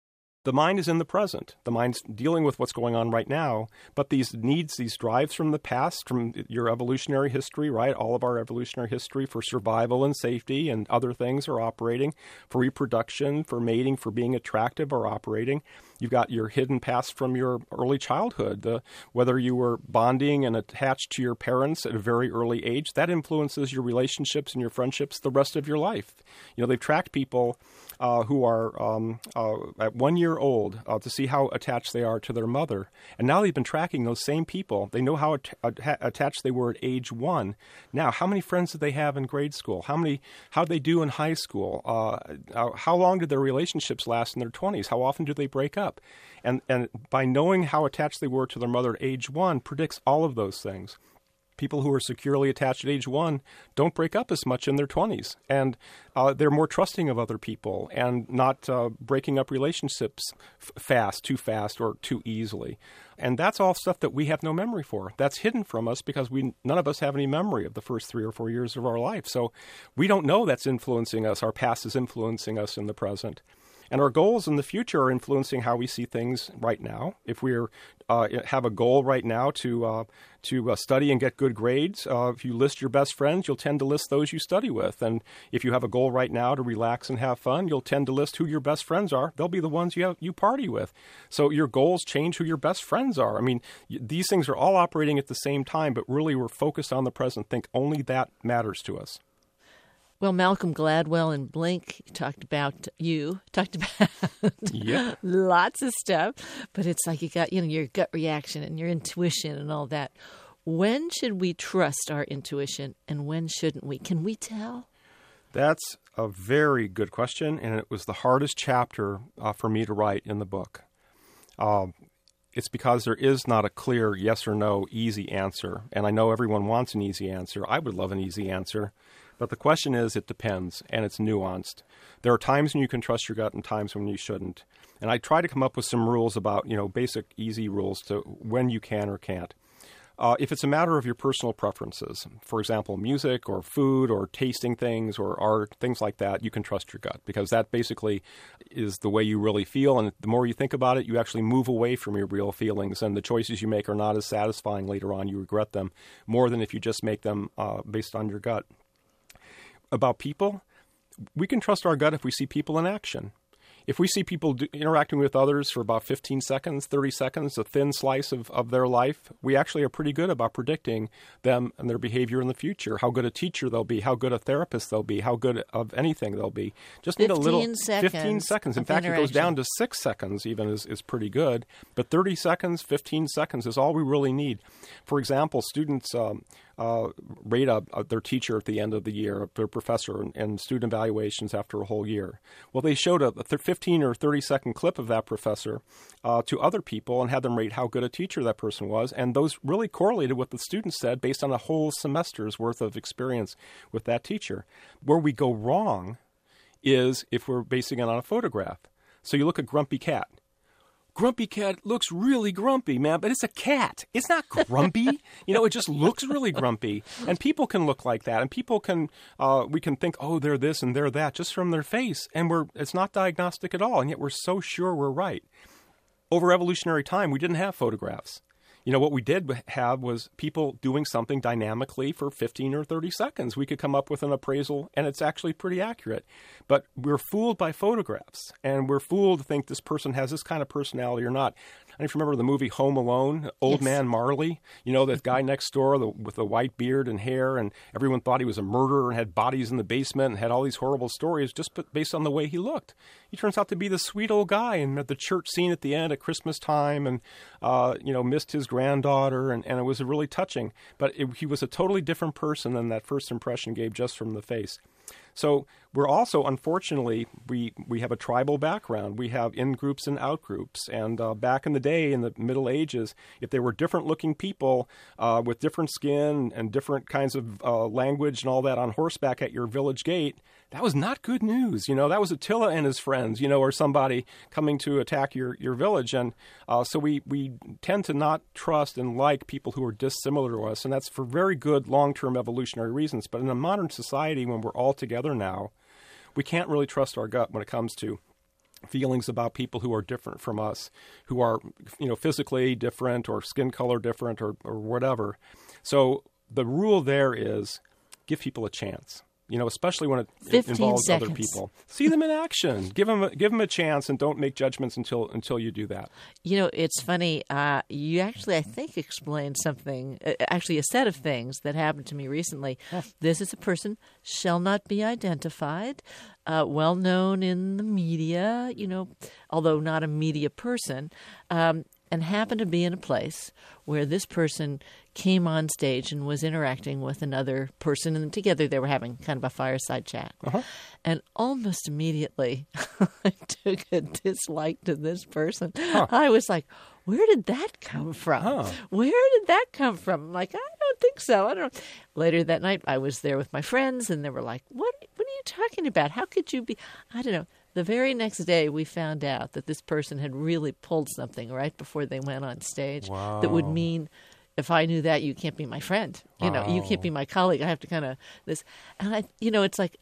Speaker 3: The mind is in the present. The mind's dealing with what's going on right now. But these needs, these drives from the past, from your evolutionary history, right? All of our evolutionary history for survival and safety and other things are operating. For reproduction, for mating, for being attractive are operating. You've got your hidden past from your early childhood. The, whether you were bonding and attached to your parents at a very early age, that influences your relationships and your friendships the rest of your life. You know, they've tracked people uh, who are um, uh, at one year old uh, to see how attached they are to their mother. And now they've been tracking those same people. They know how at- at- attached they were at age one. Now, how many friends did they have in grade school? How many? How did they do in high school? Uh, uh, how long did their relationships last in their twenties? How often do they break up? And and by knowing how attached they were to their mother at age one predicts all of those things. People who are securely attached at age one don't break up as much in their twenties, and uh, they're more trusting of other people and not uh, breaking up relationships f- fast, too fast, or too easily. And that's all stuff that we have no memory for. That's hidden from us because we none of us have any memory of the first three or four years of our life. So we don't know that's influencing us. Our past is influencing us in the present. And our goals in the future are influencing how we see things right now. If we uh, have a goal right now to uh, to uh, study and get good grades, uh, if you list your best friends, you'll tend to list those you study with. And if you have a goal right now to relax and have fun, you'll tend to list who your best friends are. They'll be the ones you have, you party with. So your goals change who your best friends are. I mean, these things are all operating at the same time, but really we're focused on the present. Think only that matters to us.
Speaker 1: Well, Malcolm Gladwell and Blink talked about you, talked about
Speaker 3: yeah.
Speaker 1: lots of stuff, but it's like you got, you know, your gut reaction and your intuition and all that. When should we trust our intuition and when shouldn't we? Can we tell?
Speaker 3: That's a very good question, and it was the hardest chapter uh, for me to write in the book. Um, it's because there is not a clear yes or no easy answer, and I know everyone wants an easy answer. I would love an easy answer. But the question is, it depends, and it's nuanced. There are times when you can trust your gut and times when you shouldn't. And I try to come up with some rules about, you know, basic, easy rules to when you can or can't. Uh, if it's a matter of your personal preferences, for example, music or food or tasting things or art, things like that, you can trust your gut because that basically is the way you really feel. And the more you think about it, you actually move away from your real feelings. And the choices you make are not as satisfying later on. You regret them more than if you just make them uh, based on your gut. About people, we can trust our gut if we see people in action. If we see people do, interacting with others for about fifteen seconds, thirty seconds, a thin slice of, of their life, we actually are pretty good about predicting them and their behavior in the future, how good a teacher they'll be, how good a therapist they'll be, how good of anything they'll be. Just need a little
Speaker 1: seconds
Speaker 3: fifteen seconds. In fact, it goes down to six seconds even is, is pretty good. But thirty seconds, fifteen seconds is all we really need. For example, students um, uh, rate a, a, their teacher at the end of the year, their professor, and, and student evaluations after a whole year. Well, they showed a, a fifteen or thirty second clip of that professor uh, to other people and had them rate how good a teacher that person was. And those really correlated with what the students said based on a whole semester's worth of experience with that teacher. Where we go wrong is if we're basing it on a photograph. So you look at Grumpy Cat. Grumpy Cat looks really grumpy, man, but it's a cat. It's not grumpy. You know, it just looks really grumpy. And people can look like that. And people can, uh, we can think, oh, they're this and they're that just from their face. And we're it's not diagnostic at all. And yet we're so sure we're right. Over evolutionary time, we didn't have photographs. You know, what we did have was people doing something dynamically for fifteen or thirty seconds. We could come up with an appraisal, and it's actually pretty accurate. But we're fooled by photographs, and we're fooled to think this person has this kind of personality or not. I don't know if you remember the movie Home Alone, Old yes. Man Marley. You know, that guy next door the, with the white beard and hair, and everyone thought he was a murderer and had bodies in the basement and had all these horrible stories just based on the way he looked. He turns out to be the sweet old guy, and at the church scene at the end at Christmas time, and, uh, you know, missed his granddaughter, and, and it was really touching. But it, he was a totally different person than that first impression gave just from the face. So we're also, unfortunately, we, we have a tribal background. We have in-groups and out-groups. And uh, back in the day, in the Middle Ages, if there were different-looking people uh, with different skin and different kinds of uh, language and all that on horseback at your village gate, that was not good news. You know, that was Attila and his friends, you know, or somebody coming to attack your, your village. And uh, so we, we tend to not trust and like people who are dissimilar to us. And that's for very good long-term evolutionary reasons. But in a modern society, when we're all together now, we can't really trust our gut when it comes to feelings about people who are different from us, who are, you know, physically different or skin color different or, or whatever. So the rule there is give people a chance. You know, especially when it involves
Speaker 1: seconds.
Speaker 3: Other people. See them in action. Give them, a, give them a chance, and don't make judgments until until you do that.
Speaker 1: You know, it's funny. Uh, you actually, I think, explained something, uh, actually a set of things that happened to me recently.
Speaker 3: Yeah.
Speaker 1: This is a person, shall not be identified, uh, well known in the media, you know, although not a media person, um, and happened to be in a place where this person came on stage and was interacting with another person, and together they were having kind of a fireside chat.
Speaker 3: Uh-huh.
Speaker 1: And almost immediately, I took a dislike to this person.
Speaker 3: Huh.
Speaker 1: I was like, where did that come from?
Speaker 3: Huh.
Speaker 1: Where did that come from? I'm like, I don't think so. I don't know. Later that night, I was there with my friends, and they were like, what, what are you talking about? How could you be? I don't know. The very next day, we found out that this person had really pulled something right before they went on stage
Speaker 3: Wow.
Speaker 1: that would mean, if I knew that, you can't be my friend. You know, you can't be my colleague. I have to kind of this. And, I, you know, it's like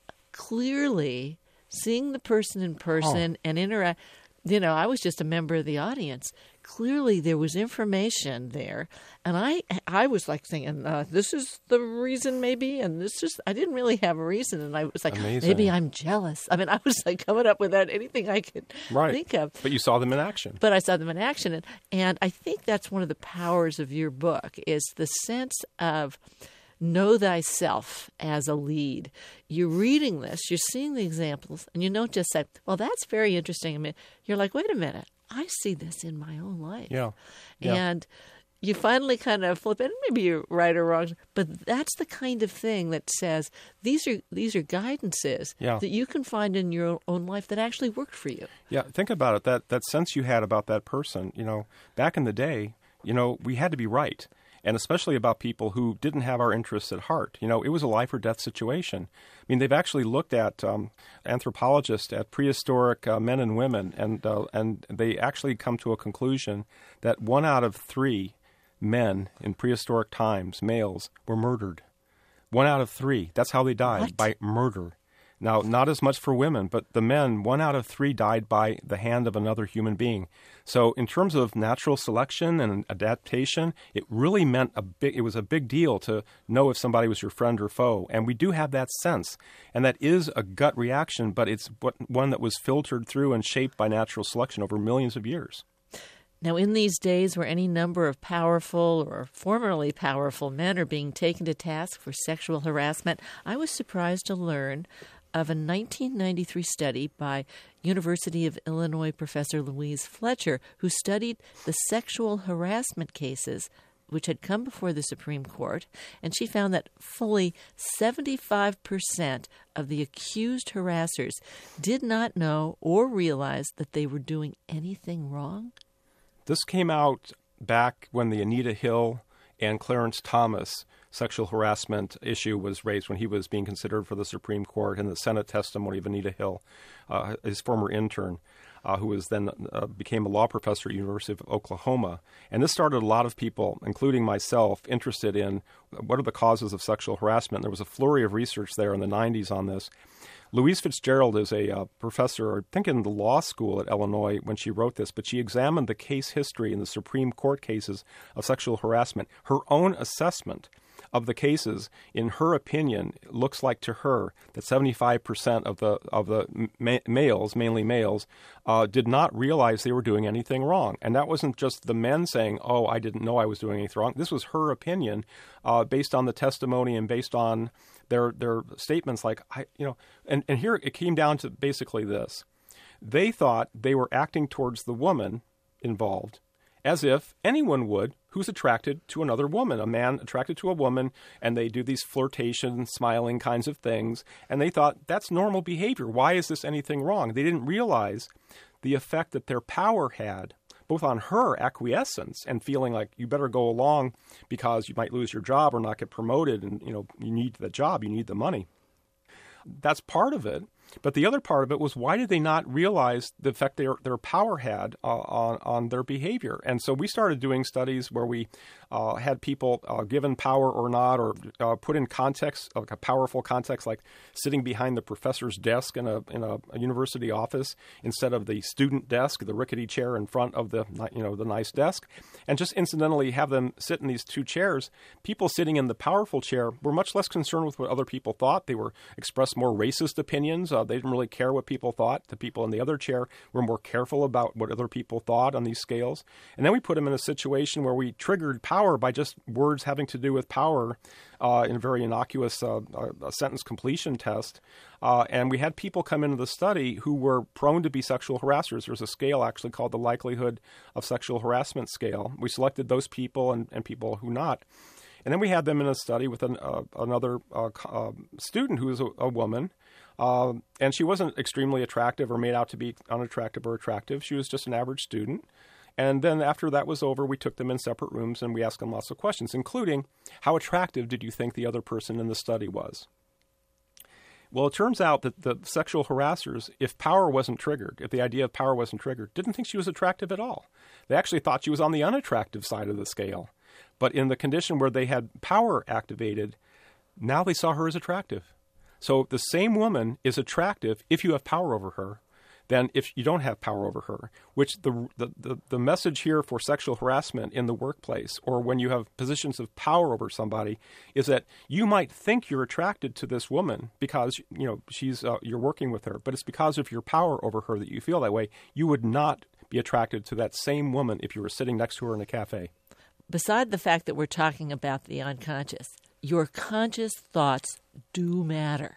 Speaker 1: clearly seeing the person in person
Speaker 3: Oh.
Speaker 1: and interact. You know, I was just a member of the audience. Clearly, there was information there, and I, I was like thinking, uh, "This is the reason, maybe." And this is, I didn't really have a reason, and I was like,
Speaker 3: Amazing.
Speaker 1: "Maybe I'm jealous." I mean, I was like coming up without anything I could
Speaker 3: Right.
Speaker 1: think of.
Speaker 3: But you saw them in action.
Speaker 1: But I saw them in action, and, and I think that's one of the powers of your book is the sense of know thyself as a lead. You're reading this, you're seeing the examples, and you don't just say, well, that's very interesting. I mean, you're like, wait a minute, I see this in my own life.
Speaker 3: Yeah. Yeah.
Speaker 1: And you finally kind of flip it. Maybe you're right or wrong, but that's the kind of thing that says these are these are guidances
Speaker 3: Yeah.
Speaker 1: that you can find in your own life that actually worked for you.
Speaker 3: Yeah, think about it. That that sense you had about that person, you know, back in the day, you know, we had to be right. And especially about people who didn't have our interests at heart. You know, it was a life or death situation. I mean, they've actually looked at, um, anthropologists, at prehistoric uh, men and women, and uh, and they actually come to a conclusion that one out of three men in prehistoric times, males, were murdered. One out of three. That's how they died,
Speaker 1: What?
Speaker 3: by murder. Now, not as much for women, but the men, one out of three died by the hand of another human being. So in terms of natural selection and adaptation, it really meant a big, it was a big deal to know if somebody was your friend or foe. And we do have that sense. And that is a gut reaction, but it's what, one that was filtered through and shaped by natural selection over millions of years.
Speaker 1: Now, in these days where any number of powerful or formerly powerful men are being taken to task for sexual harassment, I was surprised to learn of a nineteen ninety-three study by University of Illinois professor Louise Fletcher, who studied the sexual harassment cases which had come before the Supreme Court, and she found that fully seventy-five percent of the accused harassers did not know or realize that they were doing anything wrong.
Speaker 3: This came out back when the Anita Hill and Clarence Thomas sexual harassment issue was raised, when he was being considered for the Supreme Court, in the Senate testimony of Anita Hill, uh, his former intern, uh, who was then uh, became a law professor at the University of Oklahoma. And this started a lot of people, including myself, interested in what are the causes of sexual harassment. There was a flurry of research there in the nineties on this. Louise Fitzgerald is a uh, professor, I think in the law school at Illinois when she wrote this, but she examined the case history in the Supreme Court cases of sexual harassment. Her own assessment of the cases, in her opinion, looks like to her that seventy-five percent of the of the ma- males, mainly males, uh, did not realize they were doing anything wrong. And that wasn't just the men saying, oh, I didn't know I was doing anything wrong. This was her opinion uh, based on the testimony and based on their their statements like, I, you know, and, and here it came down to basically this. They thought they were acting towards the woman involved as if anyone would who's attracted to another woman, a man attracted to a woman, and they do these flirtation, smiling kinds of things, and they thought that's normal behavior. Why is this anything wrong? They didn't realize the effect that their power had, both on her acquiescence and feeling like you better go along because you might lose your job or not get promoted, and you know you need the job, you need the money. That's part of it. But the other part of it was, why did they not realize the effect their, their power had uh, on, on their behavior? And so we started doing studies where we uh, had people uh, given power or not, or uh, put in context, like a powerful context, like sitting behind the professor's desk in a in a, a university office instead of the student desk, the rickety chair in front of the you know the nice desk, and just incidentally have them sit in these two chairs. People sitting in the powerful chair were much less concerned with what other people thought. They were expressed more racist opinions. Uh, they didn't really care what people thought. The people in the other chair were more careful about what other people thought on these scales. And then we put them in a situation where we triggered power by just words having to do with power uh, in a very innocuous uh, uh, sentence completion test. Uh, and we had people come into the study who were prone to be sexual harassers. There's a scale actually called the likelihood of sexual harassment scale. We selected those people and, and people who not. And then we had them in a study with an, uh, another uh, uh, student who was a, a woman. Uh, and she wasn't extremely attractive or made out to be unattractive or attractive. She was just an average student. And then after that was over, we took them in separate rooms and we asked them lots of questions, including how attractive did you think the other person in the study was? Well, it turns out that the sexual harassers, if power wasn't triggered, if the idea of power wasn't triggered, didn't think she was attractive at all. They actually thought she was on the unattractive side of the scale. But in the condition where they had power activated, now they saw her as attractive. So the same woman is attractive if you have power over her than if you don't have power over her, which the, the, the, the message here for sexual harassment in the workplace or when you have positions of power over somebody is that you might think you're attracted to this woman because, you know, she's uh, you're working with her, but it's because of your power over her that you feel that way. You would not be attracted to that same woman if you were sitting next to her in a cafe.
Speaker 1: Beside the fact that we're talking about the unconscious, your conscious thoughts do matter.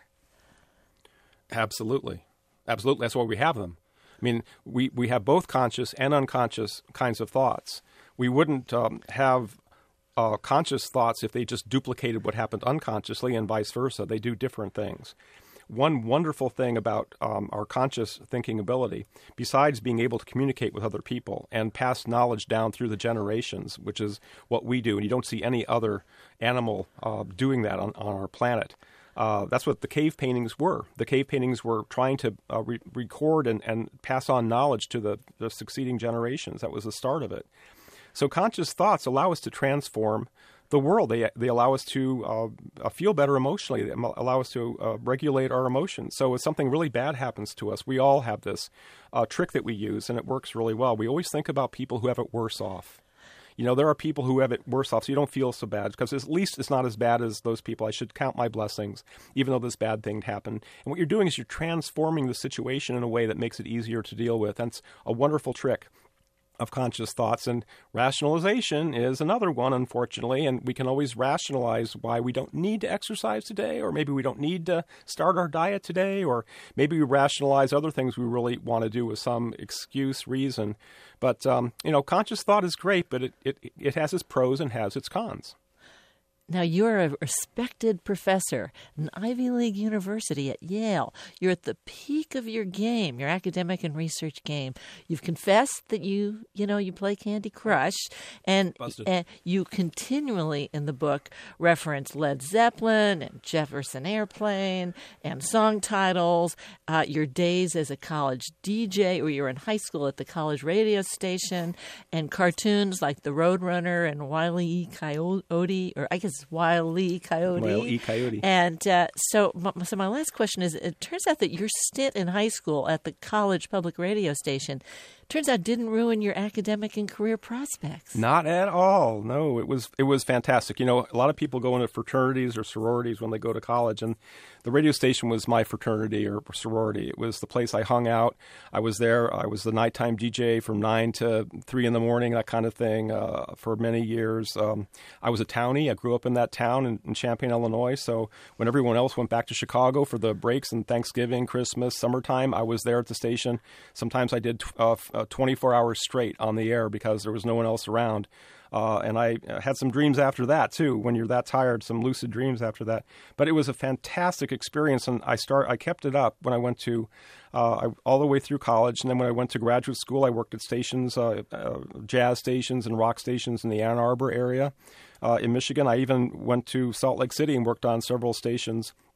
Speaker 3: Absolutely. Absolutely. That's why we have them. I mean, we, we have both conscious and unconscious kinds of thoughts. We wouldn't um, have uh, conscious thoughts if they just duplicated what happened unconsciously and vice versa. They do different things. One wonderful thing about um, our conscious thinking ability, besides being able to communicate with other people and pass knowledge down through the generations, which is what we do, and you don't see any other animal uh, doing that on, on our planet. Uh, that's what the cave paintings were. The cave paintings were trying to uh, re- record and, and pass on knowledge to the, the succeeding generations. That was the start of it. So conscious thoughts allow us to transform the world. They they allow us to uh, feel better emotionally. They allow us to uh, regulate our emotions. So if something really bad happens to us, we all have this uh, trick that we use, and it works really well. We always think about people who have it worse off. You know, there are people who have it worse off, so you don't feel so bad, because at least it's not as bad as those people. I should count my blessings, even though this bad thing happened. And what you're doing is you're transforming the situation in a way that makes it easier to deal with. That's a wonderful trick of conscious thoughts. And rationalization is another one, unfortunately, and we can always rationalize why we don't need to exercise today, or maybe we don't need to start our diet today, or maybe we rationalize other things we really want to do with some excuse, reason. But, um, you know, conscious thought is great, but it, it, it has its pros and has its cons.
Speaker 1: Now, you're a respected professor at an Ivy League university at Yale. You're at the peak of your game, your academic and research game. You've confessed that you, you know, you play Candy Crush, and, and you continually in the book reference Led Zeppelin and Jefferson Airplane and song titles, uh, your days as a college D J, or you're in high school at the college radio station, and cartoons like The Roadrunner and Wile E. Coyote, or I guess Wile E. Coyote.
Speaker 3: Wile E. Coyote.
Speaker 1: And uh, so, so my last question is, it turns out that your stint in high school at the college public radio station turns out didn't ruin your academic and career prospects.
Speaker 3: Not at all. No, it was it was fantastic. You know, a lot of people go into fraternities or sororities when they go to college, and the radio station was my fraternity or sorority. It was the place I hung out. I was there. I was the nighttime D J from nine to three in the morning, that kind of thing, uh, for many years. Um, I was a townie. I grew up in that town in, in Champaign, Illinois. So when everyone else went back to Chicago for the breaks and Thanksgiving, Christmas, summertime, I was there at the station. Sometimes I did uh, uh, twenty-four hours straight on the air because there was no one else around. Uh, and I had some dreams after that, too, when you're that tired, some lucid dreams after that. But it was a fantastic experience, and I start. I kept it up when I went to uh, I, all the way through college. And then when I went to graduate school, I worked at stations, uh, uh, jazz stations and rock stations in the Ann Arbor area uh, in Michigan. I even went to Salt Lake City and worked on several stations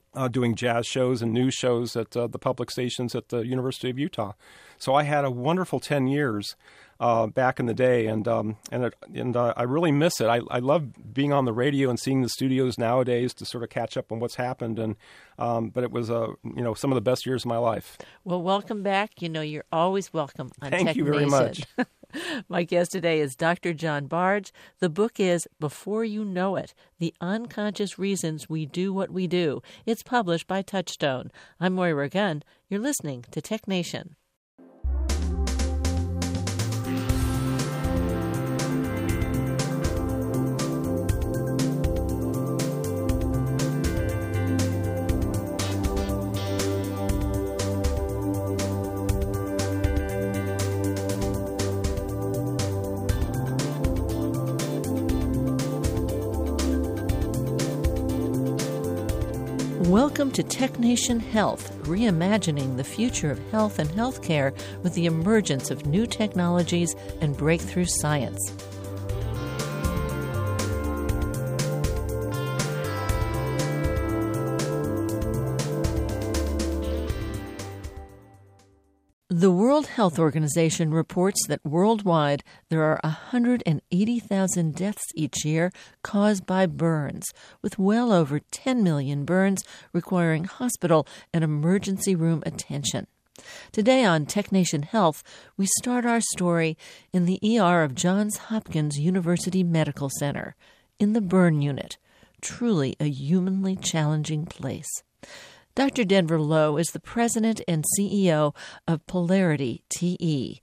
Speaker 3: uh, doing jazz shows and news shows at uh, the public stations at the University of Utah. So I had a wonderful ten years uh, back in the day, and um, and it, and uh, I really miss it. I, I love being on the radio and seeing the studios nowadays to sort of catch up on what's happened. And um, but it was uh, you know some of the best years of my life.
Speaker 1: Well, welcome back. You know, you're always welcome on
Speaker 3: Thank
Speaker 1: Tech
Speaker 3: you very
Speaker 1: Nation.
Speaker 3: much.
Speaker 1: My guest today is Doctor John Bargh. The book is Before You Know It, The Unconscious Reasons We Do What We Do. It's published by Touchstone. I'm Moira Gunn. You're listening to Tech Nation. Welcome to Tech Nation Health, reimagining the future of health and healthcare with the emergence of new technologies and breakthrough science. The World Health Organization reports that worldwide there are one hundred eighty thousand deaths each year caused by burns, with well over ten million burns requiring hospital and emergency room attention. Today on Tech Nation Health, we start our story in the E R of Johns Hopkins University Medical Center, in the burn unit, truly a humanly challenging place. Doctor Denver Lo is the president and C E O of Polarity T E.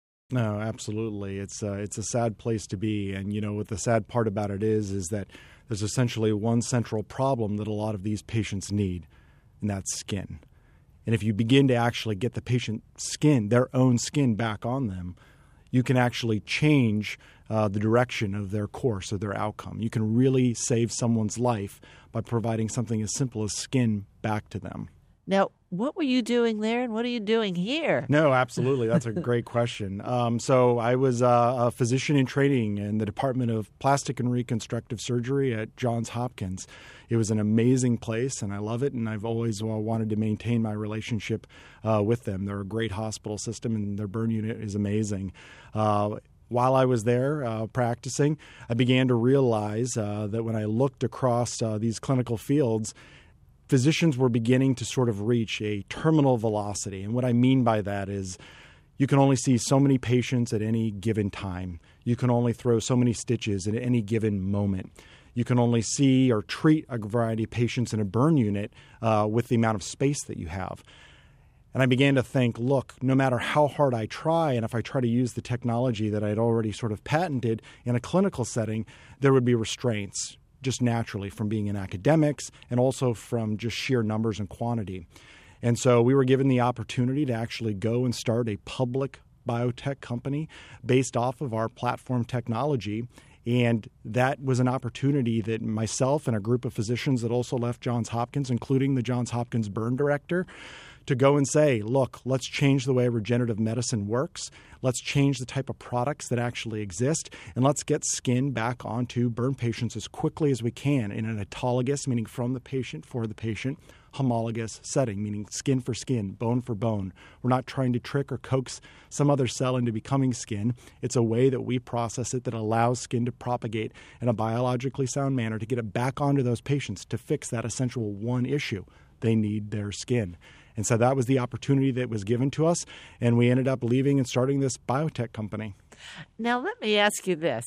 Speaker 4: No, absolutely. It's uh, it's a sad place to be. And, you know, what the sad part about it is, is that there's essentially one central problem that a lot of these patients need, and that's skin. And if you begin to actually get the patient's skin, their own skin back on them, you can actually change uh, the direction of their course or their outcome. You can really save someone's life by providing something as simple as skin back to them.
Speaker 1: Now, what were you doing there and what are you doing here?
Speaker 4: No, absolutely. That's a great question. Um, so I was uh, a physician in training in the Department of Plastic and Reconstructive Surgery at Johns Hopkins. It was an amazing place, and I love it, and I've always uh, wanted to maintain my relationship uh, with them. They're a great hospital system, and their burn unit is amazing. Uh, While I was there uh, practicing, I began to realize uh, that when I looked across uh, these clinical fields, physicians were beginning to sort of reach a terminal velocity. And what I mean by that is you can only see so many patients at any given time. You can only throw so many stitches at any given moment. You can only see or treat a variety of patients in a burn unit uh, with the amount of space that you have. And I began to think, look, no matter how hard I try, and if I try to use the technology that I'd already sort of patented in a clinical setting, there would be restraints just naturally from being in academics and also from just sheer numbers and quantity. And so we were given the opportunity to actually go and start a public biotech company based off of our platform technology. And that was an opportunity that myself and a group of physicians that also left Johns Hopkins, including the Johns Hopkins burn director, to go and say, look, let's change the way regenerative medicine works. Let's change the type of products that actually exist, and let's get skin back onto burn patients as quickly as we can in an autologous, meaning from the patient for the patient, homologous setting, meaning skin for skin, bone for bone. We're not trying to trick or coax some other cell into becoming skin. It's a way that we process it that allows skin to propagate in a biologically sound manner to get it back onto those patients to fix that essential one issue. They need their skin. And so that was the opportunity that was given to us, and we ended up leaving and starting this biotech company.
Speaker 1: Now, let me ask you this.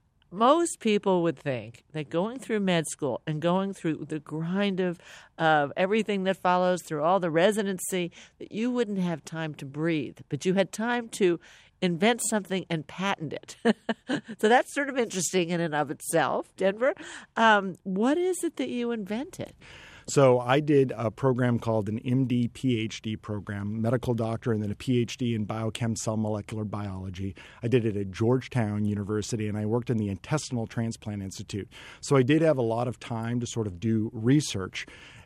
Speaker 1: Most people would think that going through med school and going through the grind of, of everything that follows through all the residency, that you wouldn't have time to breathe, but you had time to invent something and patent it. So that's sort of interesting in and of itself, Denver. Um, what is it that you invented?
Speaker 4: So I did a program called an M D P H D program, medical doctor, and then a P H D in biochem cell molecular biology. I did it at Georgetown University, and I worked in the Intestinal Transplant Institute. So I did have a lot of time to sort of do research.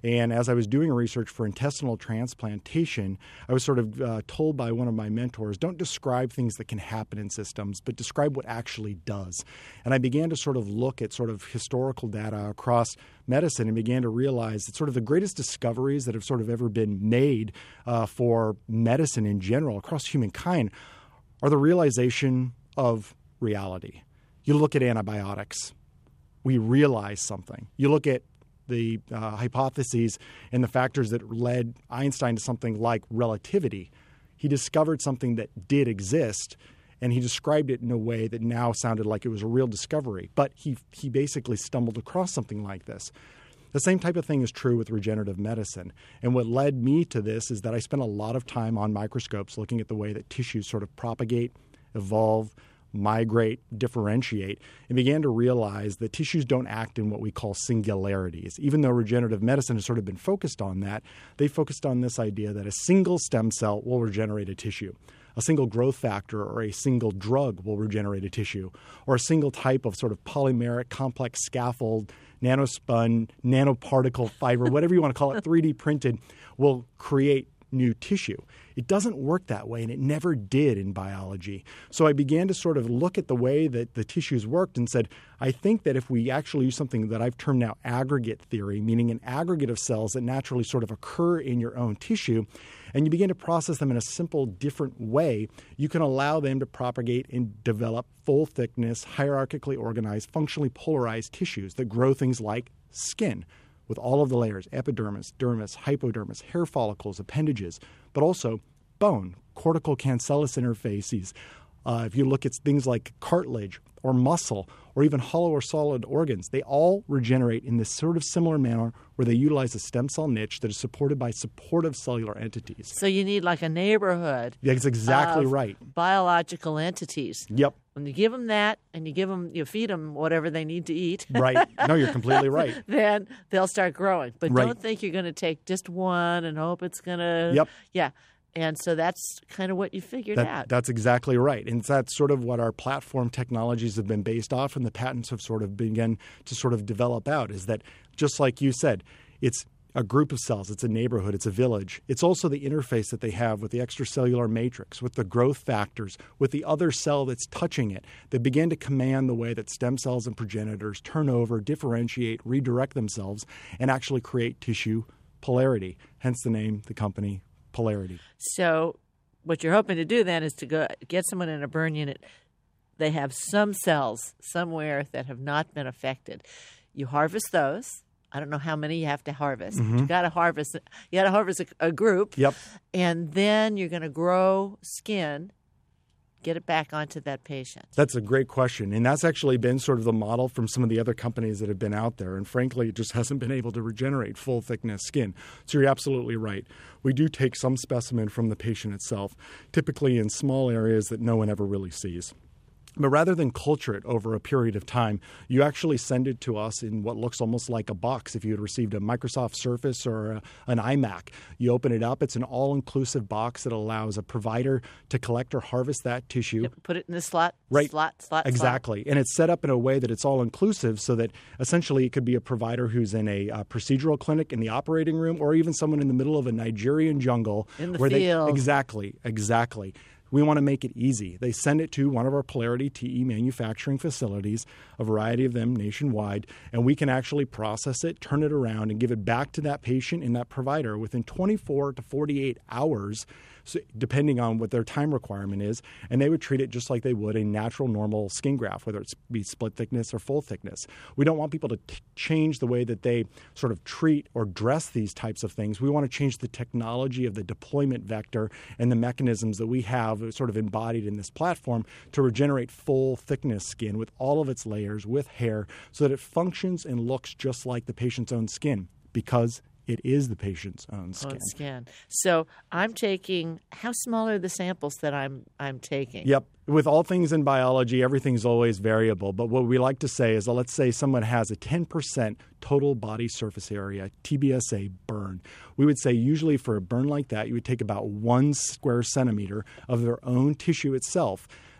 Speaker 4: And as I was doing research for intestinal transplantation, I was sort of uh, told by one of my mentors, don't describe things that can happen in systems, but describe what actually does. And I began to sort of look at sort of historical data across medicine and began to realize that sort of the greatest discoveries that have sort of ever been made uh, for medicine in general across humankind are the realization of reality. You look at antibiotics, we realize something. You look at the uh, hypotheses and the factors that led Einstein to something like relativity. He discovered something that did exist, and he described it in a way that now sounded like it was a real discovery. But he he basically stumbled across something like this. The same type of thing is true with regenerative medicine. And what led me to this is that I spent a lot of time on microscopes looking at the way that tissues sort of propagate, evolve, migrate, differentiate, and began to realize that tissues don't act in what we call singularities. Even though regenerative medicine has sort of been focused on that, they focused on this idea that a single stem cell will regenerate a tissue. A single growth factor or a single drug will regenerate a tissue, or a single type of sort of polymeric complex scaffold, nanospun, nanoparticle fiber, whatever you want to call it, three D printed, will create new tissue. It doesn't work that way, and it never did in biology. So I began to sort of look at the way that the tissues worked and said, I think that if we actually use something that I've termed now aggregate theory, meaning an aggregate of cells that naturally sort of occur in your own tissue, and you begin to process them in a simple, different way, you can allow them to propagate and develop full-thickness, hierarchically organized, functionally polarized tissues that grow things like skin, with all of the layers, epidermis, dermis, hypodermis, hair follicles, appendages, but also bone, cortical cancellous interfaces. Uh, if you look at things like cartilage or muscle or even hollow or solid organs, they all regenerate in this sort of similar manner where they utilize a stem cell niche that is supported by supportive cellular entities.
Speaker 1: So you need like a neighborhood.
Speaker 4: That's exactly
Speaker 1: of
Speaker 4: right.
Speaker 1: Biological entities.
Speaker 4: Yep.
Speaker 1: When you give them that and you give them, you feed them whatever they need to eat.
Speaker 4: Right. No, you're completely right.
Speaker 1: Then they'll start growing. But
Speaker 4: Right.
Speaker 1: don't think you're going to take just one and hope it's going to.
Speaker 4: Yep.
Speaker 1: Yeah. And so that's kind of what you figured
Speaker 4: That,
Speaker 1: out.
Speaker 4: that's exactly right. And that's sort of what our platform technologies have been based off, and the patents have sort of begun to sort of develop out, is that just like you said, it's a group of cells, it's a neighborhood, it's a village. It's also the interface that they have with the extracellular matrix, with the growth factors, with the other cell that's touching it, that begin to command the way that stem cells and progenitors turn over, differentiate, redirect themselves, and actually create tissue polarity, hence the name, the company, Polarity.
Speaker 1: So what you're hoping to do then is to go get someone in a burn unit. They have some cells somewhere that have not been affected. You harvest those. I don't know how many you have to harvest.
Speaker 4: Mm-hmm.
Speaker 1: But you got to harvest. You got to harvest a, a group.
Speaker 4: Yep.
Speaker 1: And then you're going to grow skin, get it back onto that patient.
Speaker 4: That's a great question. And that's actually been sort of the model from some of the other companies that have been out there. And frankly, it just hasn't been able to regenerate full thickness skin. So you're absolutely right. We do take some specimen from the patient itself, typically in small areas that no one ever really sees. But rather than culture it over a period of time, you actually send it to us in what looks almost like a box. If you had received a Microsoft Surface or a, an iMac, you open it up. It's an all-inclusive box that allows a provider to collect or harvest that tissue.
Speaker 1: Yep, put it in the slot,
Speaker 4: Right.
Speaker 1: slot, slot,
Speaker 4: Exactly.
Speaker 1: slot.
Speaker 4: And it's set up in a way that it's all-inclusive so that essentially it could be a provider who's in a uh, procedural clinic in the operating room, or even someone in the middle of a Nigerian jungle.
Speaker 1: In the
Speaker 4: where
Speaker 1: field.
Speaker 4: They, exactly. Exactly. We want to make it easy. They send it to one of our Polarity T E manufacturing facilities, a variety of them nationwide, and we can actually process it, turn it around, and give it back to that patient and that provider within twenty-four to forty-eight hours, so depending on what their time requirement is, and they would treat it just like they would a natural, normal skin graft, whether it's be split thickness or full thickness. We don't want people to t- change the way that they sort of treat or dress these types of things. We want to change the technology of the deployment vector and the mechanisms that we have sort of embodied in this platform to regenerate full thickness skin with all of its layers, with hair, so that it functions and looks just like the patient's own skin, because it is the patient's own skin.
Speaker 1: Own skin. So I'm taking, how small are the samples that I'm I'm taking?
Speaker 4: Yep. With all things in biology, everything's always variable. But what we like to say is, uh, let's say someone has a ten percent total body surface area, T B S A burn. We would say usually for a burn like that, you would take about one square centimeter of their own tissue itself.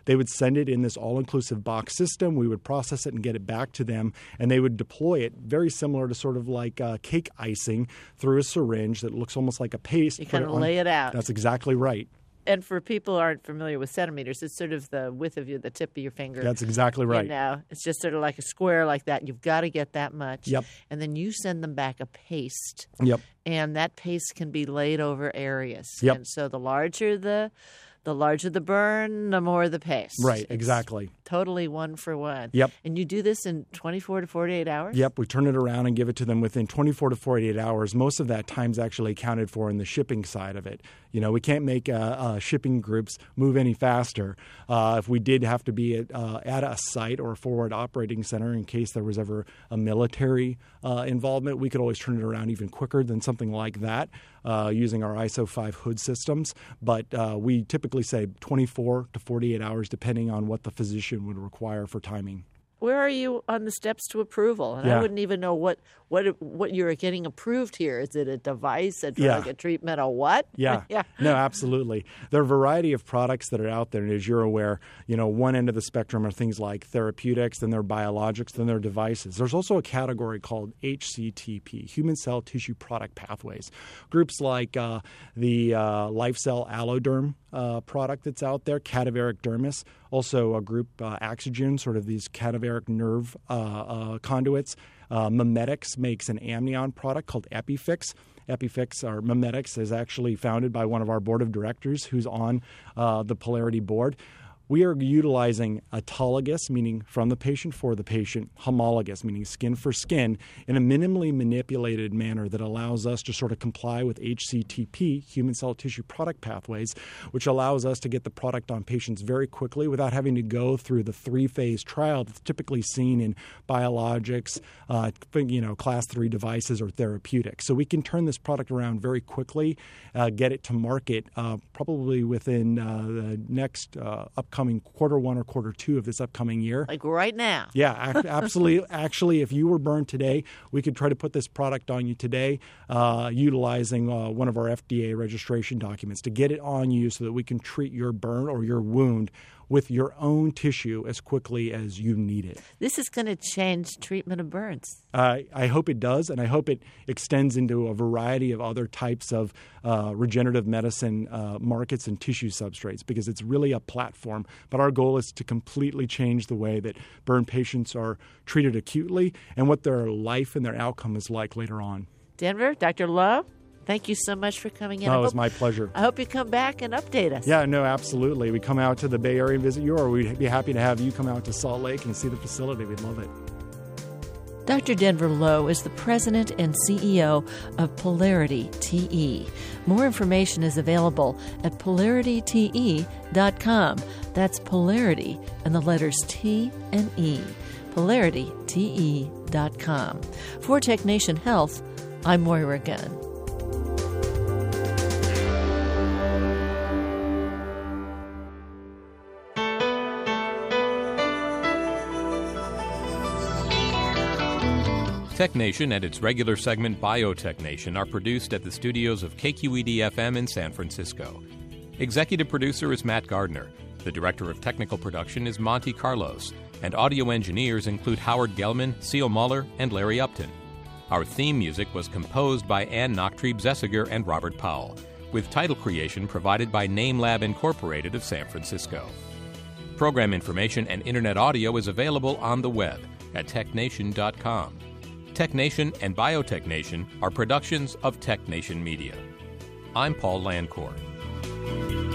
Speaker 4: They would send it in this all-inclusive box system. We would process it and get it back to them, and they would deploy it very similar to sort of like uh, cake icing through a syringe that looks almost like a paste.
Speaker 1: You kind of lay it out.
Speaker 4: That's exactly right.
Speaker 1: And for people who aren't familiar with centimeters, it's sort of the width of your, the tip of your finger.
Speaker 4: That's exactly right.
Speaker 1: You know, it's just sort of like a square like that. You've got to get that much.
Speaker 4: Yep.
Speaker 1: And then you send them back a paste.
Speaker 4: Yep.
Speaker 1: And that paste can be laid over areas.
Speaker 4: Yep.
Speaker 1: And so the larger the the larger the burn, the more the paste.
Speaker 4: Right,
Speaker 1: It's
Speaker 4: exactly.
Speaker 1: Totally one for one.
Speaker 4: Yep.
Speaker 1: And you do this in twenty-four to forty-eight hours?
Speaker 4: Yep, we turn it around and give it to them within twenty-four to forty-eight hours. Most of that time's actually accounted for in the shipping side of it. You know, we can't make uh, uh, shipping groups move any faster. Uh, if we did have to be at, uh, at a site or a forward operating center in case there was ever a military uh, involvement, we could always turn it around even quicker than something like that uh, using our I S O five hood systems. But uh, we typically say twenty-four to forty-eight hours depending on what the physician would require for timing.
Speaker 1: Where are you on the steps to approval? And
Speaker 4: Yeah.
Speaker 1: I wouldn't even know what, what what you're getting approved here. Is it a device, a drug,
Speaker 4: Yeah.
Speaker 1: a treatment, a what?
Speaker 4: Yeah.
Speaker 1: yeah.
Speaker 4: No, absolutely. There are a variety of products that are out there. And as you're aware, you know, one end of the spectrum are things like therapeutics, then there are biologics, then there are devices. There's also a category called H C T P, Human Cell Tissue Product Pathways. Groups like uh, the uh, LifeCell Alloderm uh, product that's out there, cadaveric dermis, also a group, uh, Axogen, sort of these cadaveric nerve uh, uh, conduits. Uh, Mimetics makes an amnion product called EpiFix. EpiFix, or Mimetics, is actually founded by one of our board of directors who's on uh, the Polarity board. We are utilizing autologous, meaning from the patient for the patient, homologous, meaning skin for skin, in a minimally manipulated manner that allows us to sort of comply with H C T P, human cell tissue product pathways, which allows us to get the product on patients very quickly without having to go through the three-phase trial that's typically seen in biologics, uh, you know, class three devices or therapeutics. So we can turn this product around very quickly, uh, get it to market uh, probably within uh, the next uh, upcoming quarter one or quarter two of this upcoming year.
Speaker 1: Like right now.
Speaker 4: Yeah, ac- absolutely. Actually, if you were burned today, we could try to put this product on you today uh, utilizing uh, one of our F D A registration documents to get it on you so that we can treat your burn or your wound with your own tissue as quickly as you need it.
Speaker 1: This is going to change treatment of burns.
Speaker 4: Uh, I hope it does, and I hope it extends into a variety of other types of uh, regenerative medicine uh, markets and tissue substrates, because it's really a platform. But our goal is to completely change the way that burn patients are treated acutely and what their life and their outcome is like later on.
Speaker 1: Denver, Doctor Lowe, thank you so much for coming in.
Speaker 4: Oh,
Speaker 1: I
Speaker 4: it was
Speaker 1: hope-
Speaker 4: my pleasure.
Speaker 1: I hope you come back and update us.
Speaker 4: Yeah, no, absolutely. We come out to the Bay Area and visit you, or we'd be happy to have you come out to Salt Lake and see the facility. We'd love it.
Speaker 1: Doctor Denver Lowe is the president and C E O of Polarity T E. More information is available at polarity T E dot com. That's Polarity and the letters T and E. polarity T E dot com. For Tech Nation Health, I'm Moira Gunn.
Speaker 2: Tech Nation and its regular segment Biotech Nation are produced at the studios of K Q E D F M in San Francisco. Executive producer is Matt Gardner. The director of technical production is Monty Carlos. And audio engineers include Howard Gelman, Seal Muller, and Larry Upton. Our theme music was composed by Ann Nachtrieb-Zessiger and Robert Powell, with title creation provided by NameLab Incorporated of San Francisco. Program information and internet audio is available on the web at tech nation dot com. Tech Nation and Biotech Nation are productions of Tech Nation Media. I'm Paul Landcore.